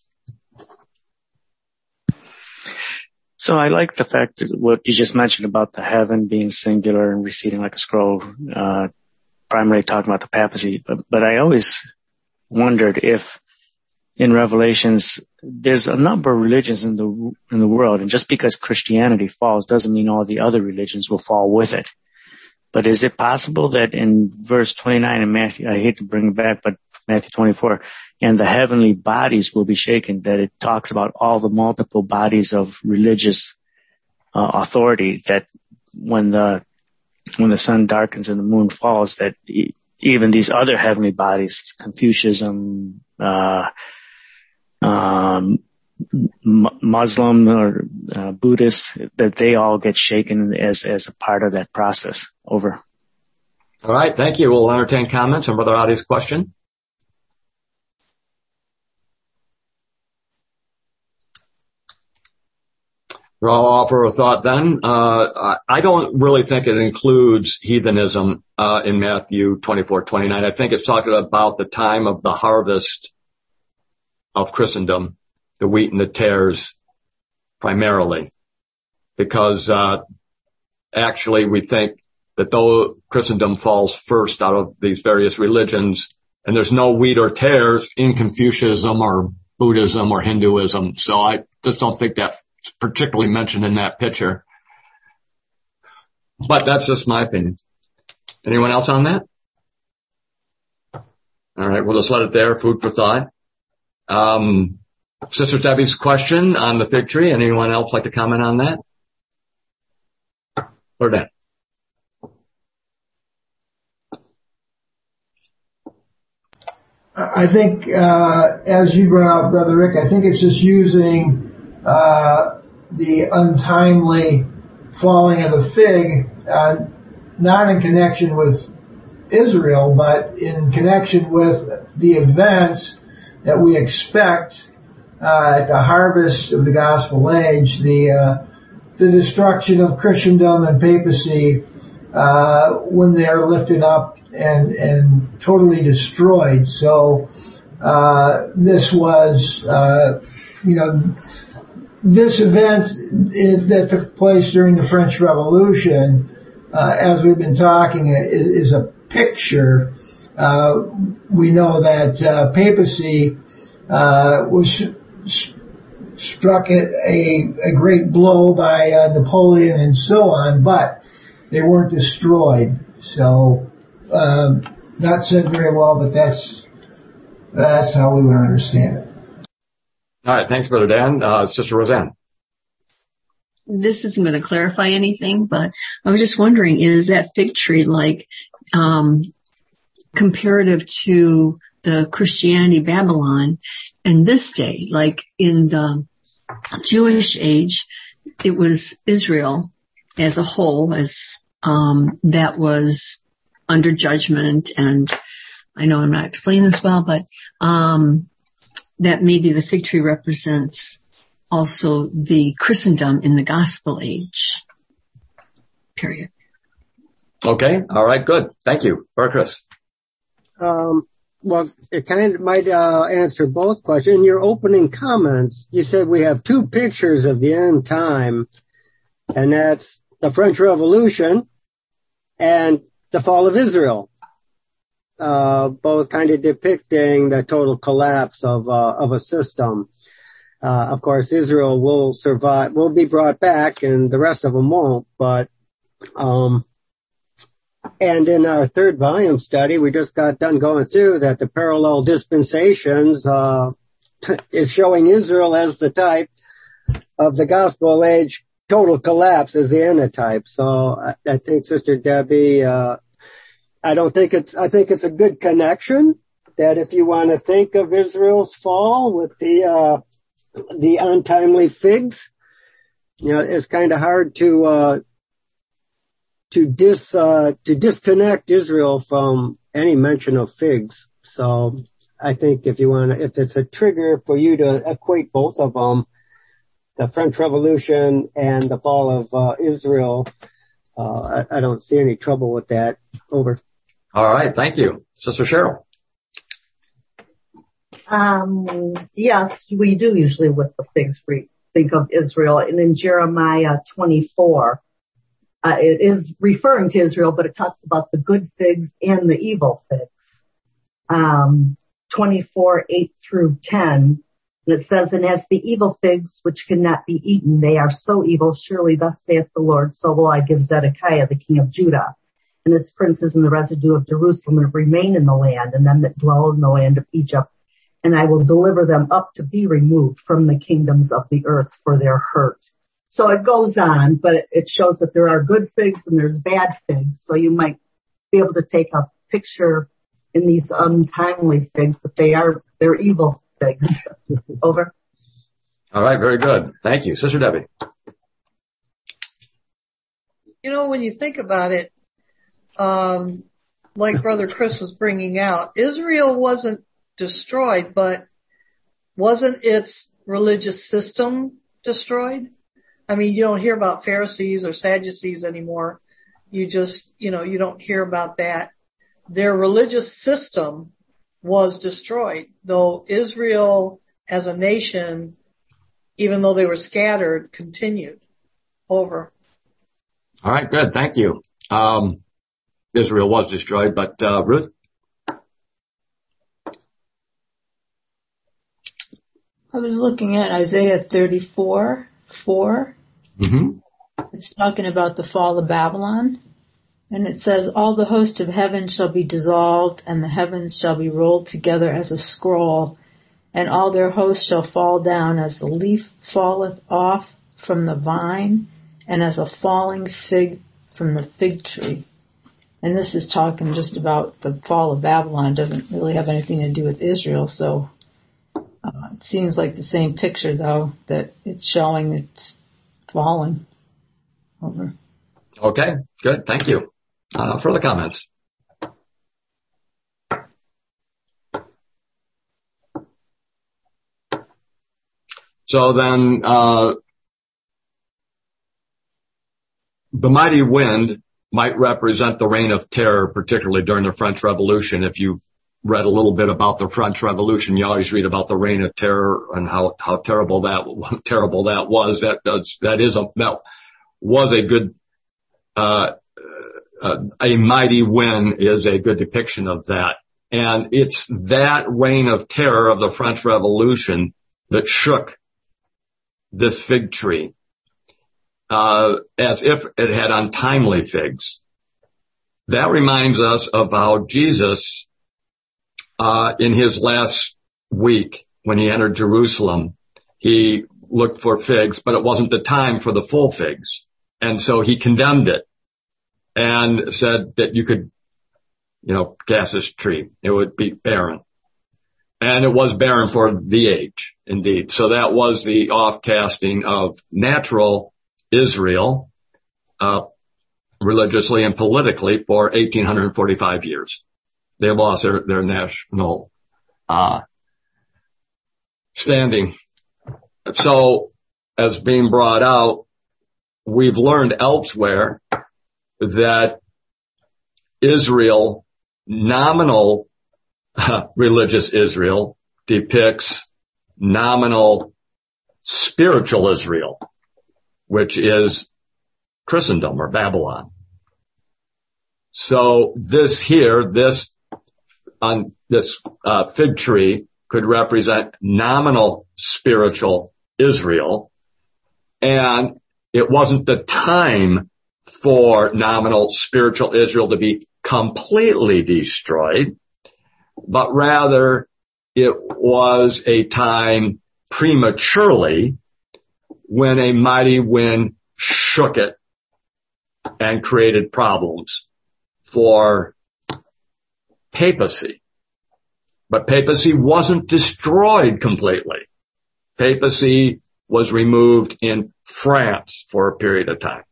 So I like the fact that what you just mentioned about the heaven being singular and receding like a scroll, uh, primarily talking about the papacy. But, but I always wondered if in Revelations, there's a number of religions in the in the world, and just because Christianity falls doesn't mean all the other religions will fall with it. But is it possible that in verse twenty-nine in Matthew, I hate to bring it back, but Matthew twenty-four, and the heavenly bodies will be shaken, that it talks about all the multiple bodies of religious uh, authority, that when the when the sun darkens and the moon falls, that e- even these other heavenly bodies, Confucianism, uh, um, M- Muslim or uh, Buddhist, that they all get shaken as as a part of that process. Over. All right, thank you. We'll entertain comments on Brother Adi's question. I'll offer a thought then. Uh, I don't really think it includes heathenism uh, in Matthew twenty-four twenty-nine. I think it's talking about the time of the harvest of Christendom, the wheat and the tares primarily, because uh, actually we think that though Christendom falls first out of these various religions, and there's no wheat or tares in Confucianism or Buddhism or Hinduism, so I just don't think that's particularly mentioned in that picture. But that's just my opinion. Anyone else on that? All right, we'll just let it there, food for thought. Um, Sister Debbie's question on the fig tree. Anyone else like to comment on that? Or Dan? I think, uh, as you brought out, Brother Rick, I think it's just using uh, the untimely falling of the fig, uh, not in connection with Israel, but in connection with the events that we expect uh, at the harvest of the gospel age, the uh, the destruction of Christendom and papacy uh, when they are lifted up and and totally destroyed. So uh, this was, uh, you know, this event is, that took place during the French Revolution, uh, as we've been talking, is, is a picture. Uh, we know that uh, papacy uh, was sh- struck at a, a great blow by uh, Napoleon and so on, but they weren't destroyed. So, um, not said very well, but that's that's how we would understand it. All right, thanks, Brother Dan. Uh, Sister Roseanne. This isn't going to clarify anything, but I was just wondering, is that fig tree like um, comparative to the Christianity Babylon in this day? Like in the Jewish age, it was Israel as a whole, as um, that was under judgment, and I know I'm not explaining this well, but um, that maybe the fig tree represents also the Christendom in the gospel age. Period. Okay. All right. Good. Thank you. Brother Chris. Um, well, it kind of might uh, answer both questions. In your opening comments, you said we have two pictures of the end time, and that's the French Revolution and the fall of Israel. Uh, both kind of depicting the total collapse of uh, of a system. Uh, of course, Israel will survive, will be brought back, and the rest of them won't. But um, and in our third volume study, we just got done going through that the parallel dispensations uh, is showing Israel as the type of the gospel age. Total collapse is the antitype. So I, I think Sister Debbie. Uh, I don't think it's, I think it's a good connection that if you want to think of Israel's fall with the, uh, the untimely figs, you know, it's kind of hard to, uh, to dis, uh, to disconnect Israel from any mention of figs. So I think if you want to, if it's a trigger for you to equate both of them, the French Revolution and the fall of uh, Israel, uh, I, I don't see any trouble with that. Over. All right. Thank you. Sister Cheryl. Um, yes, we do usually with the figs think of Israel. And in Jeremiah twenty-four, uh, it is referring to Israel, but it talks about the good figs and the evil figs. Um, twenty-four, eight through ten. And it says, and as the evil figs which cannot be eaten, they are so evil, surely thus saith the Lord, so will I give Zedekiah the king of Judah, and his princes and the residue of Jerusalem, and remain in the land, and them that dwell in the land of Egypt. And I will deliver them up to be removed from the kingdoms of the earth for their hurt. So it goes on, but it shows that there are good figs and there's bad figs. So you might be able to take a picture in these untimely figs that they are, they're evil figs. Over. All right, very good. Thank you. Sister Debbie. You know, when you think about it, um, like Brother Chris was bringing out, Israel wasn't destroyed, but wasn't its religious system destroyed? I mean, you don't hear about Pharisees or Sadducees anymore. You just, you know, you don't hear about that. Their religious system was destroyed, though Israel as a nation, even though they were scattered, continued. Over. All right, good. Thank you. Um, Israel was destroyed, but uh, Ruth? I was looking at Isaiah thirty-four, four. Mm-hmm. It's talking about the fall of Babylon. And it says, all the host of heaven shall be dissolved, and the heavens shall be rolled together as a scroll, and all their hosts shall fall down as the leaf falleth off from the vine, and as a falling fig from the fig tree. And this is talking just about the fall of Babylon. It doesn't really have anything to do with Israel, so uh, it seems like the same picture, though, that it's showing it's falling. Over. Okay, good. Thank you. Uh, further comments? So then, uh, the mighty wind might represent the reign of terror, particularly during the French Revolution. If you've read a little bit about the French Revolution, you always read about the reign of terror and how, how terrible that, terrible that was. That does, that is a, that was a good, uh, Uh, a mighty wind is a good depiction of that. And it's that reign of terror of the French Revolution that shook this fig tree, uh, as if it had untimely figs. That reminds us of how Jesus, uh, in his last week when he entered Jerusalem, he looked for figs, but it wasn't the time for the full figs. And so he condemned it. And said that you could, you know, cast this tree. It would be barren. And it was barren for the age, indeed. So that was the off-casting of natural Israel, uh, religiously and politically for eighteen forty-five years. They lost their, their national, uh, standing. So, as being brought out, we've learned elsewhere that Israel, nominal uh, religious Israel, depicts nominal spiritual Israel, which is Christendom or Babylon. So this here, this on this uh, fig tree could represent nominal spiritual Israel, and it wasn't the time for nominal spiritual Israel to be completely destroyed, but rather it was a time prematurely when a mighty wind shook it and created problems for papacy. But papacy wasn't destroyed completely. Papacy was removed in France for a period of time.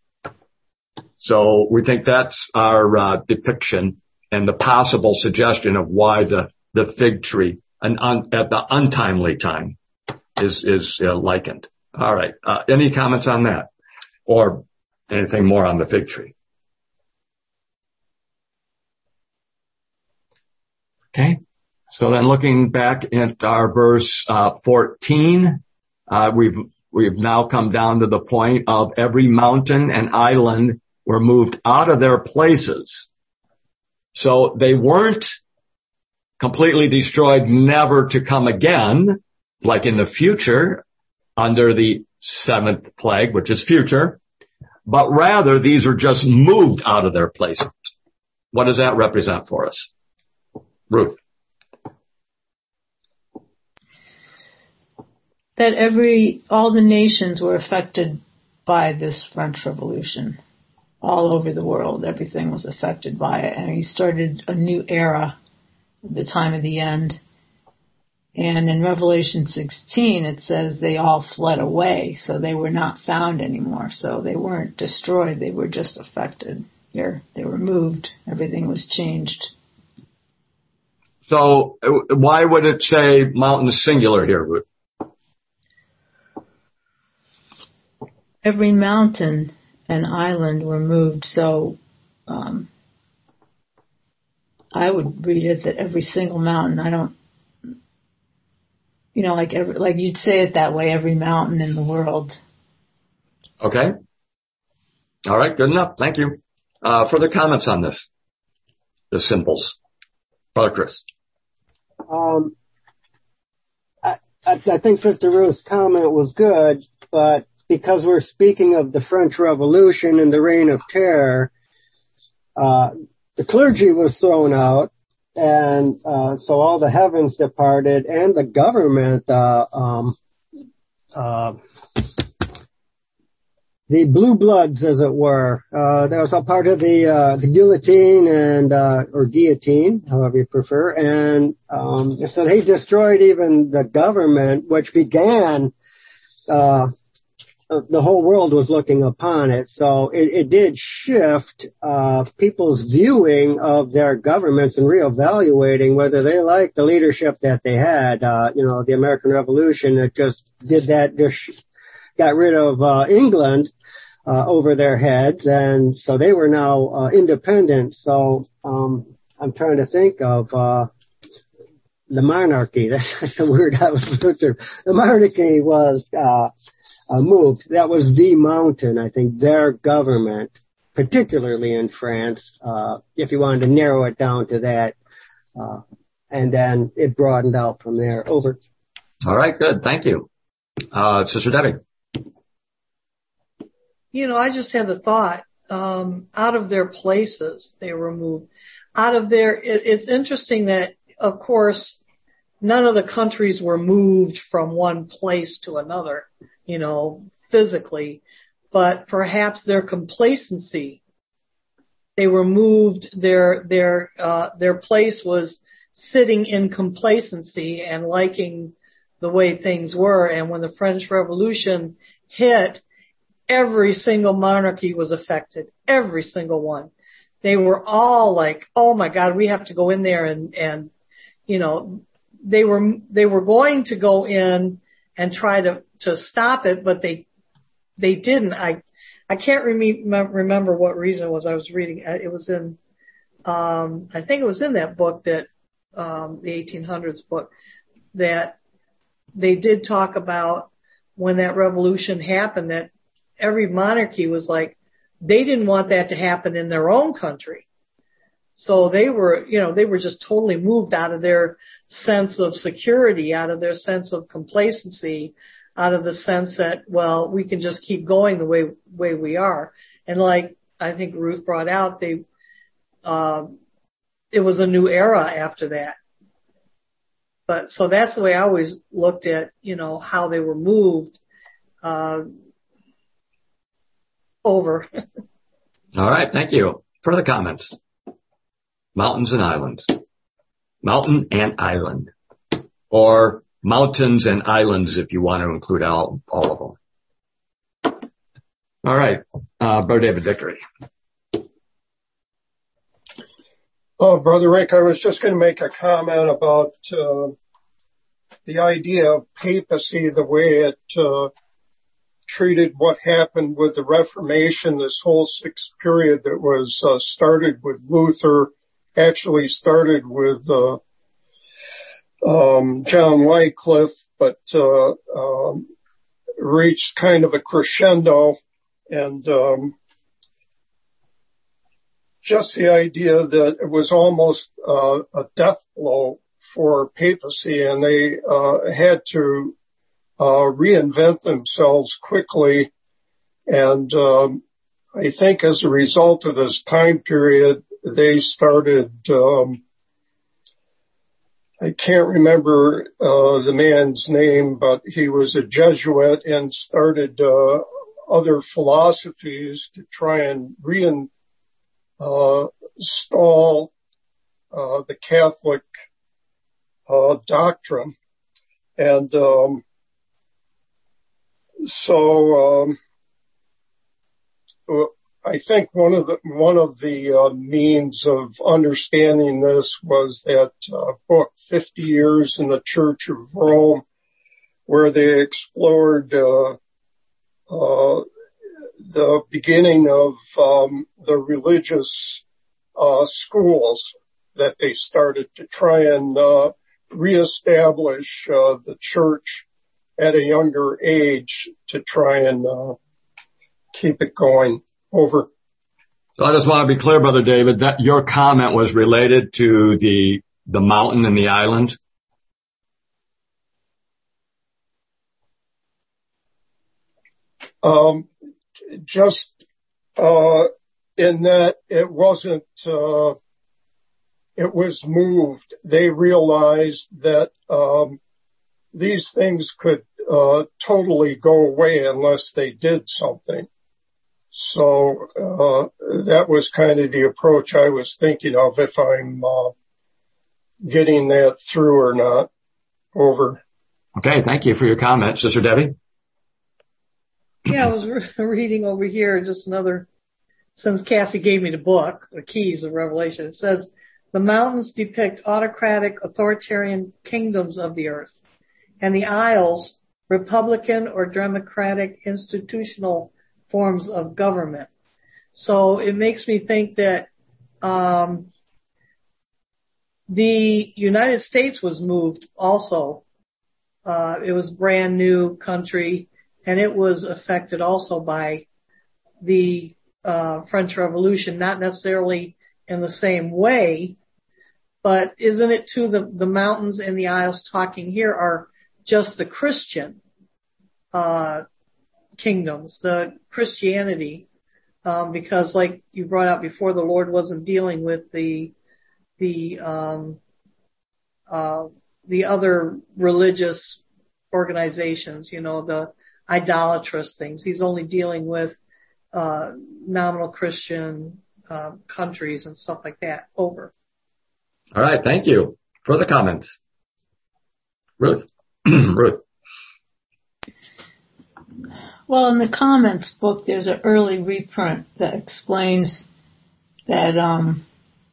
So we think that's our uh, depiction and the possible suggestion of why the, the fig tree an un, at the untimely time is is uh, likened. All right. Uh, any comments on that? Or Anything more on the fig tree? Okay. So then looking back at our verse uh, fourteen, uh, we've we've now come down to the point of every mountain and island were moved out of their places. So they weren't completely destroyed, never to come again, like in the future under the seventh plague, which is future, but rather these are just moved out of their places. What does that represent for us? Ruth. That every, all the nations were affected by this French Revolution. All over the world, everything was affected by it. And he started a new era at the time of the end. And in Revelation sixteen, it says they all fled away, so they were not found anymore. So they weren't destroyed, they were just affected. Here, they were moved, everything was changed. So why would it say mountain singular here, Ruth? Every mountain and island were moved, so um, I would read it that every single mountain, I don't, you know, like every, like you'd say it that way, every mountain in the world. Okay. All right, good enough. Thank you. Uh, further comments on this? The symbols. Brother Chris. Um, I, I, I think Sister Ruth's comment was good, but because we're speaking of the French Revolution and the Reign of Terror, uh, the clergy was thrown out, and uh, so all the heavens departed, and the government, uh, um, uh, the blue bloods, as it were, uh, that was all part of the uh, the guillotine and uh, or guillotine, however you prefer, and um, so they destroyed even the government, which began. Uh, The whole world was looking upon it, so it, it did shift uh, people's viewing of their governments and reevaluating whether they liked the leadership that they had. Uh, you know, the American Revolution, it just did that, just got rid of uh, England uh, over their heads, and so they were now uh, independent. So um, I'm trying to think of uh, the monarchy. That's, that's the word I was looking for. The monarchy was. Uh, Uh, moved. That was the mountain, I think, their government, particularly in France, uh, if you wanted to narrow it down to that. Uh, and then it broadened out from there. Over. All right, good. Thank you. Uh, Sister Debbie. You know, I just had the thought, um, out of their places they were moved. Out of their, it, it's interesting that, of course, none of the countries were moved from one place to another, you know, physically, but perhaps their complacency, they were moved, their, their, uh, their place was sitting in complacency and liking the way things were. And when the French Revolution hit, every single monarchy was affected, every single one. They were all like, oh my God, we have to go in there and, and, you know, they were, they were going to go in and try to, to stop it, but they, they didn't. I, I can't rem- remember what reason it was I was reading. It was in, um, I think it was in that book that, um, the eighteen hundreds book, that they did talk about when that revolution happened, that every monarchy was like, they didn't want that to happen in their own country. So they were, you know, they were just totally moved out of their sense of security, out of their sense of complacency, out of the sense that, well, we can just keep going the way, way we are. And like I think Ruth brought out, they, uh, it was a new era after that. But so that's the way I always looked at, you know, how they were moved, uh, over. All right. Thank you. Further comments? Mountains and islands. Mountain and island. Or mountains and islands if you want to include all, all of them. All right. Uh, Brother David Vickery. Oh, Brother Rick, I was just going to make a comment about uh, the idea of papacy, the way it uh, treated what happened with the Reformation, this whole sixth period that was uh, started with Luther, actually started with uh, um, John Wycliffe, but uh, um, reached kind of a crescendo, and um, just the idea that it was almost uh, a death blow for papacy, and they uh, had to uh, reinvent themselves quickly. And um, I think as a result of this time period, they started, um, I can't remember uh, the man's name, but he was a Jesuit and started uh, other philosophies to try and reinstall uh, the Catholic uh, doctrine. And um, so um, I think one of the one of the uh, means of understanding this was that uh, book, fifty years in the Church of Rome, where they explored uh, uh, the beginning of um, the religious uh, schools that they started to try and uh, reestablish uh, the church at a younger age to try and uh, keep it going. Over. So I just want to be clear, Brother David, that your comment was related to the the mountain and the island. Um, just uh, in that it wasn't. Uh, it was moved. They realized that um, these things could uh, totally go away unless they did something. So uh, that was kind of the approach I was thinking of, if I'm uh, getting that through or not. Over. Okay, thank you for your comment. Sister Debbie? Yeah, I was re- reading over here just another, since Cassie gave me the book, The Keys of Revelation. It says, the mountains depict autocratic, authoritarian kingdoms of the earth, and the isles, republican or democratic institutional forms of government. So it makes me think that um, the United States was moved also. Uh, it was a brand new country, and it was affected also by the uh, French Revolution, not necessarily in the same way, but isn't it too the, the mountains and the isles talking here are just the Christian uh kingdoms, the Christianity, um, because like you brought out before, the Lord wasn't dealing with the the um, uh, the other religious organizations, you know, the idolatrous things. He's only dealing with uh, nominal Christian uh, countries and stuff like that. Over. All right, thank you. Further comments? Ruth? Ruth? Well, in the comments book, there's an early reprint that explains that um,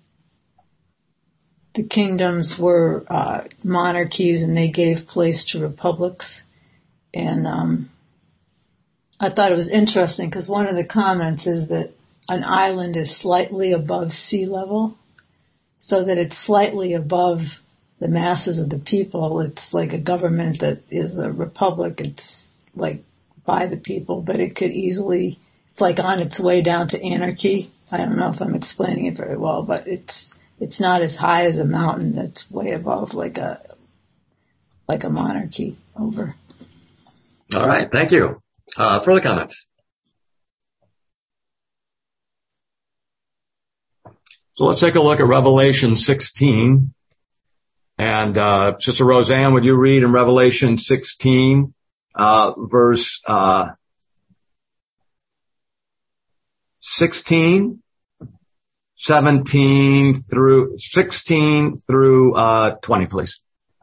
the kingdoms were uh, monarchies and they gave place to republics. And um, I thought it was interesting because one of the comments is that an island is slightly above sea level, so that it's slightly above the masses of the people. It's like a government that is a republic. It's like by the people, but it could easily, it's like on its way down to anarchy. I don't know if I'm explaining it very well, but it's it's not as high as a mountain that's way above like a like a monarchy. Over. All right, thank you. Uh, further comments? So let's take a look at Revelation sixteen. And uh, Sister Roseanne, would you read in Revelation sixteen? Uh, verse, uh, sixteen, seventeen through, sixteen through, uh, twenty, please.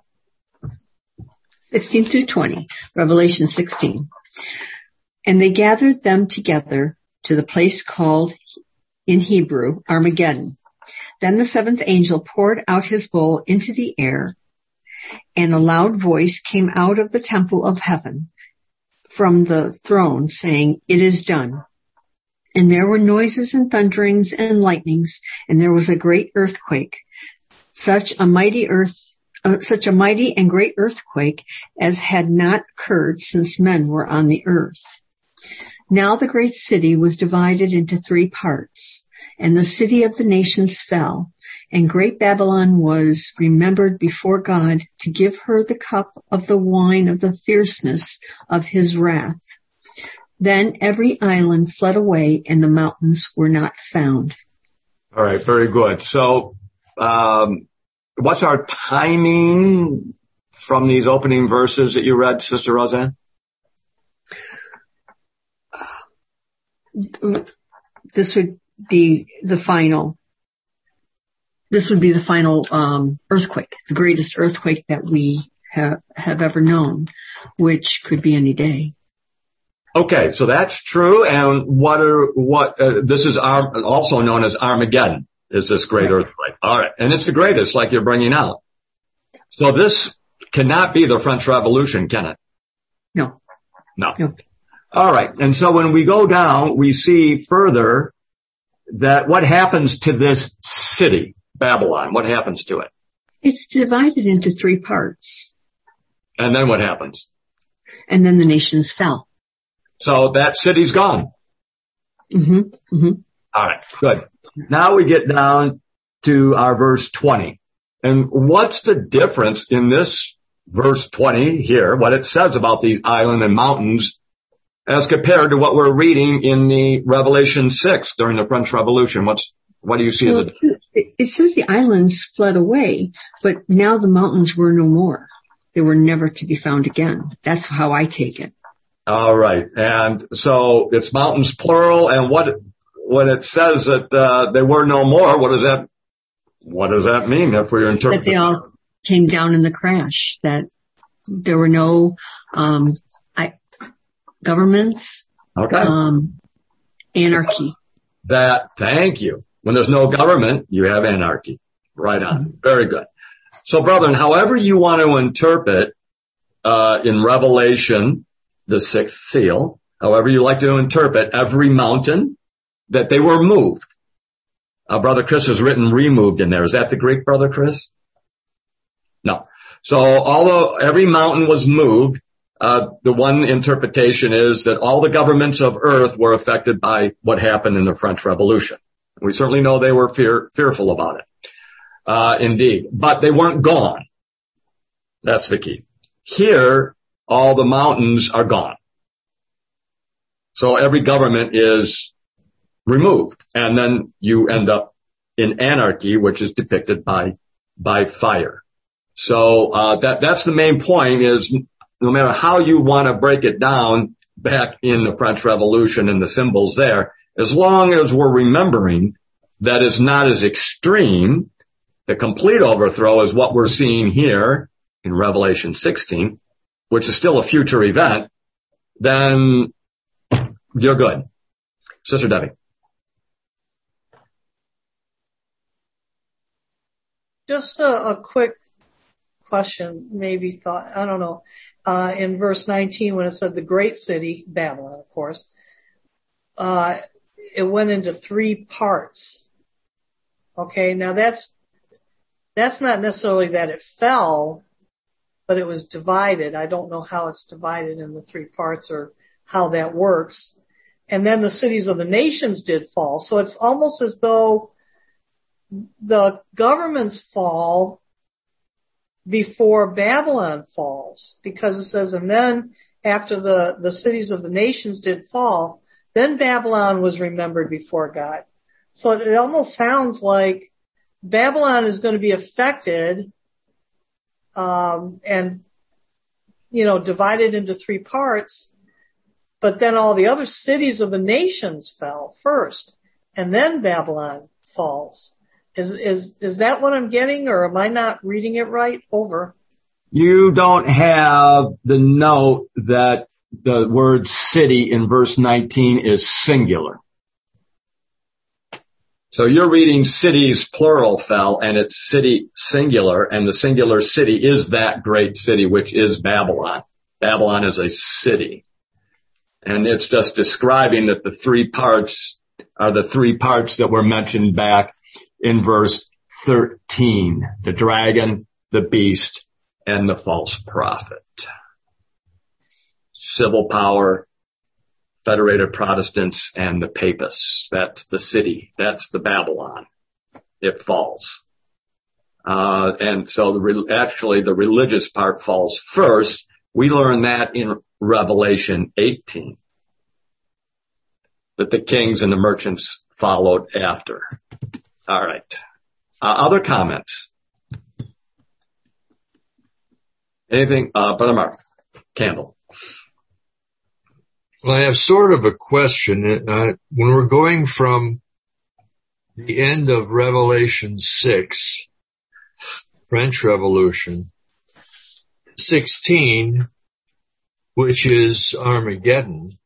sixteen through twenty, Revelation sixteen. And they gathered them together to the place called in Hebrew, Armageddon. Then the seventh angel poured out his bowl into the air, and a loud voice came out of the temple of heaven from the throne, saying, "It is done." And there were noises and thunderings and lightnings, and there was a great earthquake, such a mighty earth, uh, such a mighty and great earthquake as had not occurred since men were on the earth. Now the great city was divided into three parts, and the city of the nations fell, and great Babylon was remembered before God to give her the cup of the wine of the fierceness of his wrath. Then every island fled away, and the mountains were not found. All right, very good. So, um, what's our timing from these opening verses that you read, Sister Roseanne? This would be the final. This would be the final um, earthquake, the greatest earthquake that we have, have ever known, which could be any day. Okay, so that's true. And what are what? Uh, this is Ar- also known as Armageddon. Is this great right. earthquake? All right, and it's the greatest, like you're bringing out. So this cannot be the French Revolution, can it? No. No. No. All right, and so when we go down, we see further that what happens to this city, Babylon? What happens to it? It's divided into three parts. And then what happens? And then the nations fell. So that city's gone. Mm-hmm. Mm-hmm. All right, good. Now we get down to our verse twenty. And what's the difference in this verse twenty here, what it says about these island and mountains, as compared to what we're reading in the Revelation six during the French Revolution? What's, what do you see well, as a... It, it says the islands fled away, but now the mountains were no more. They were never to be found again. That's how I take it. All right. And so it's mountains plural, and what, when it says that, uh, they were no more, what does that, what does that mean if we're interpreting? That they all came down in the crash, that there were no, um, I, governments, okay. um, anarchy. That, thank you. When there's no government, you have anarchy. Right on. Mm-hmm. Very good. So, brethren, however you want to interpret, uh, in Revelation, the sixth seal, however you like to interpret every mountain, that they were moved. Uh, Brother Chris has written removed in there. Is that the Greek, Brother Chris? No. So although every mountain was moved, uh, the one interpretation is that all the governments of earth were affected by what happened in the French Revolution. We certainly know they were fear, fearful about it. Uh, indeed. But they weren't gone. That's the key. Here, all the mountains are gone. So every government is removed. And then you end up in anarchy, which is depicted by, by fire. So, uh, that, that's the main point is no matter how you want to break it down back in the French Revolution and the symbols there, as long as we're remembering that it's not as extreme, the complete overthrow is what we're seeing here in Revelation sixteen, which is still a future event, then you're good. Sister Debbie. Just a, a quick question, maybe thought, I don't know. Uh, in verse nineteen, when it said the great city, Babylon, of course, uh, it went into three parts. Okay, now that's, that's not necessarily that it fell, but it was divided. I don't know how it's divided in the three parts or how that works. And then the cities of the nations did fall. So it's almost as though the governments fall before Babylon falls, because it says, and then after the, the cities of the nations did fall, then Babylon was remembered before God. So it, it almost sounds like Babylon is going to be affected, um, and, you know, divided into three parts, but then all the other cities of the nations fell first, and then Babylon falls. Is, is, is that what I'm getting, or am I not reading it right? Over. You don't have the note that the word city in verse nineteen is singular. So you're reading cities plural fell, and it's city singular, and the singular city is that great city, which is Babylon. Babylon is a city. And it's just describing that the three parts are the three parts that were mentioned back in verse thirteen. The dragon, the beast, and the false prophet. Civil power, federated Protestants, and the papists. That's the city. That's the Babylon. It falls. Uh, and so the re- actually the religious part falls first. We learn that in Revelation eighteen. That the kings and the merchants followed after. All right. Uh, other comments? Anything? Uh, Brother Mark Campbell. Well, I have sort of a question. Uh, when we're going from the end of Revelation six, French Revolution, sixteen, which is Armageddon,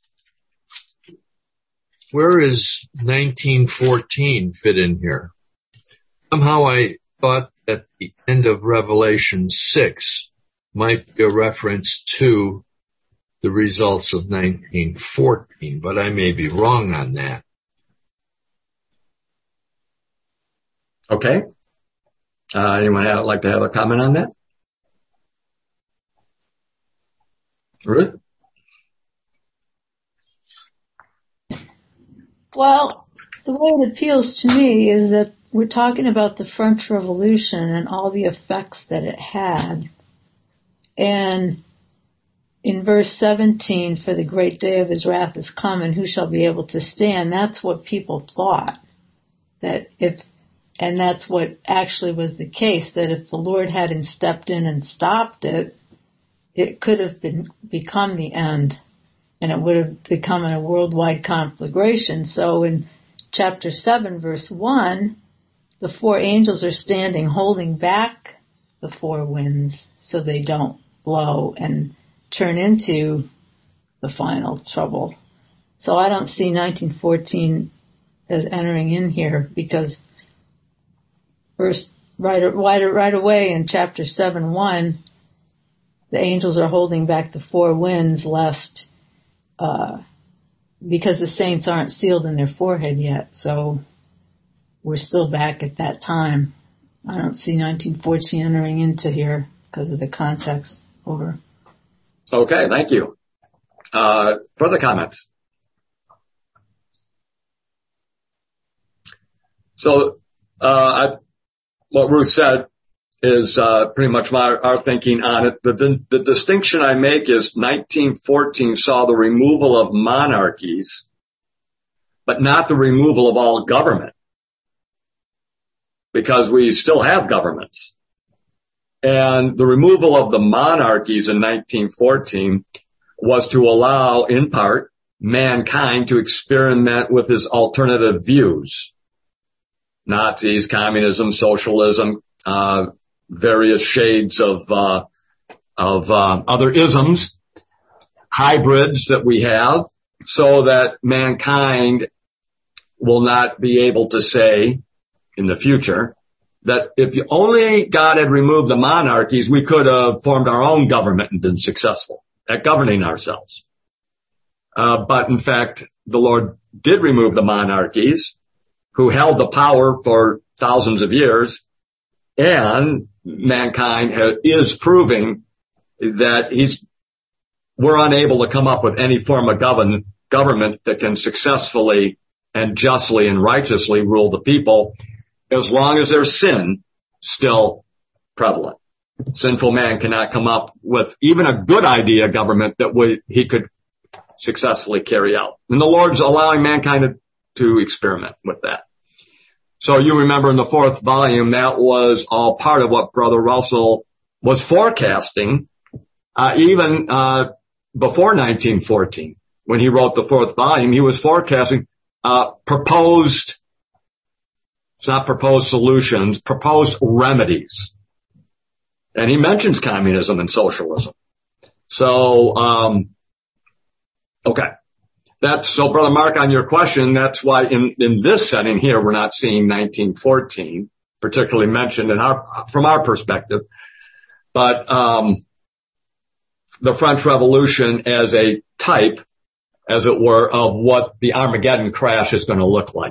where is nineteen fourteen fit in here? Somehow I thought that the end of Revelation six might be a reference to the results of nineteen fourteen, but I may be wrong on that. Okay. Uh, anyone have, like to have a comment on that? Ruth? Well, the way it appeals to me is that we're talking about the French Revolution and all the effects that it had. And in verse seventeen, for the great day of his wrath is come, and who shall be able to stand? That's what people thought. That if, and that's what actually was the case, that if the Lord hadn't stepped in and stopped it, it could have been become the end, and it would have become a worldwide conflagration. So in chapter seven, verse one, the four angels are standing holding back the four winds so they don't blow and turn into the final trouble. So I don't see nineteen fourteen as entering in here, because first, right, right, right away in chapter seven, one, the angels are holding back the four winds lest, uh, because the saints aren't sealed in their forehead yet. So we're still back at that time. I don't see nineteen fourteen entering into here because of the context. Over. Okay, thank you. Uh, further comments? So, uh, I, what Ruth said is uh, pretty much my, our thinking on it. The, the, the distinction I make is nineteen fourteen saw the removal of monarchies, but not the removal of all government, because we still have governments. And the removal of the monarchies in nineteen fourteen was to allow, in part, mankind to experiment with his alternative views. Nazis, communism, socialism, uh, various shades of, uh, of, uh, other isms, hybrids that we have, so that mankind will not be able to say in the future that if only God had removed the monarchies, we could have formed our own government and been successful at governing ourselves. Uh, but in fact, the Lord did remove the monarchies, who held the power for thousands of years, and mankind ha- is proving that he's, we're unable to come up with any form of govern, government that can successfully and justly and righteously rule the people, as long as there's sin still prevalent. Sinful man cannot come up with even a good idea government that would, he could successfully carry out. And the Lord's allowing mankind to, to experiment with that. So you remember in the fourth volume, that was all part of what Brother Russell was forecasting, uh, even, uh, before nineteen fourteen. When he wrote the fourth volume, he was forecasting, uh, proposed, it's not proposed solutions, proposed remedies. And he mentions communism and socialism. So, um, okay. That's, so Brother Mark, on your question, that's why in, in this setting here, we're not seeing nineteen fourteen particularly mentioned in our, from our perspective. But, um, the French Revolution as a type as it were, of what the Armageddon crash is going to look like.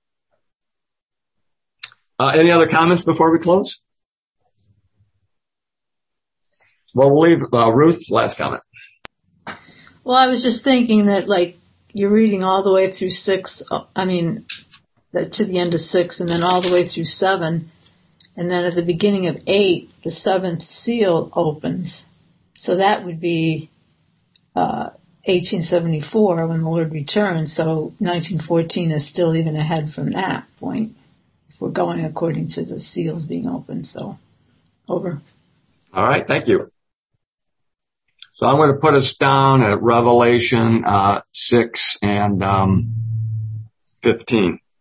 Uh, any other comments before we close? Well, we'll leave uh, Ruth, last comment. Well, I was just thinking that, like, you're reading all the way through six, I mean, to the end of six, and then all the way through seven, and then at the beginning of eight, the seventh seal opens. So that would be uh, eighteen seventy-four when the Lord returns, so nineteen fourteen is still even ahead from that point, if we're going according to the seals being opened. So, over. All right, thank you. So I'm going to put us down at Revelation uh, six and um, fifteen.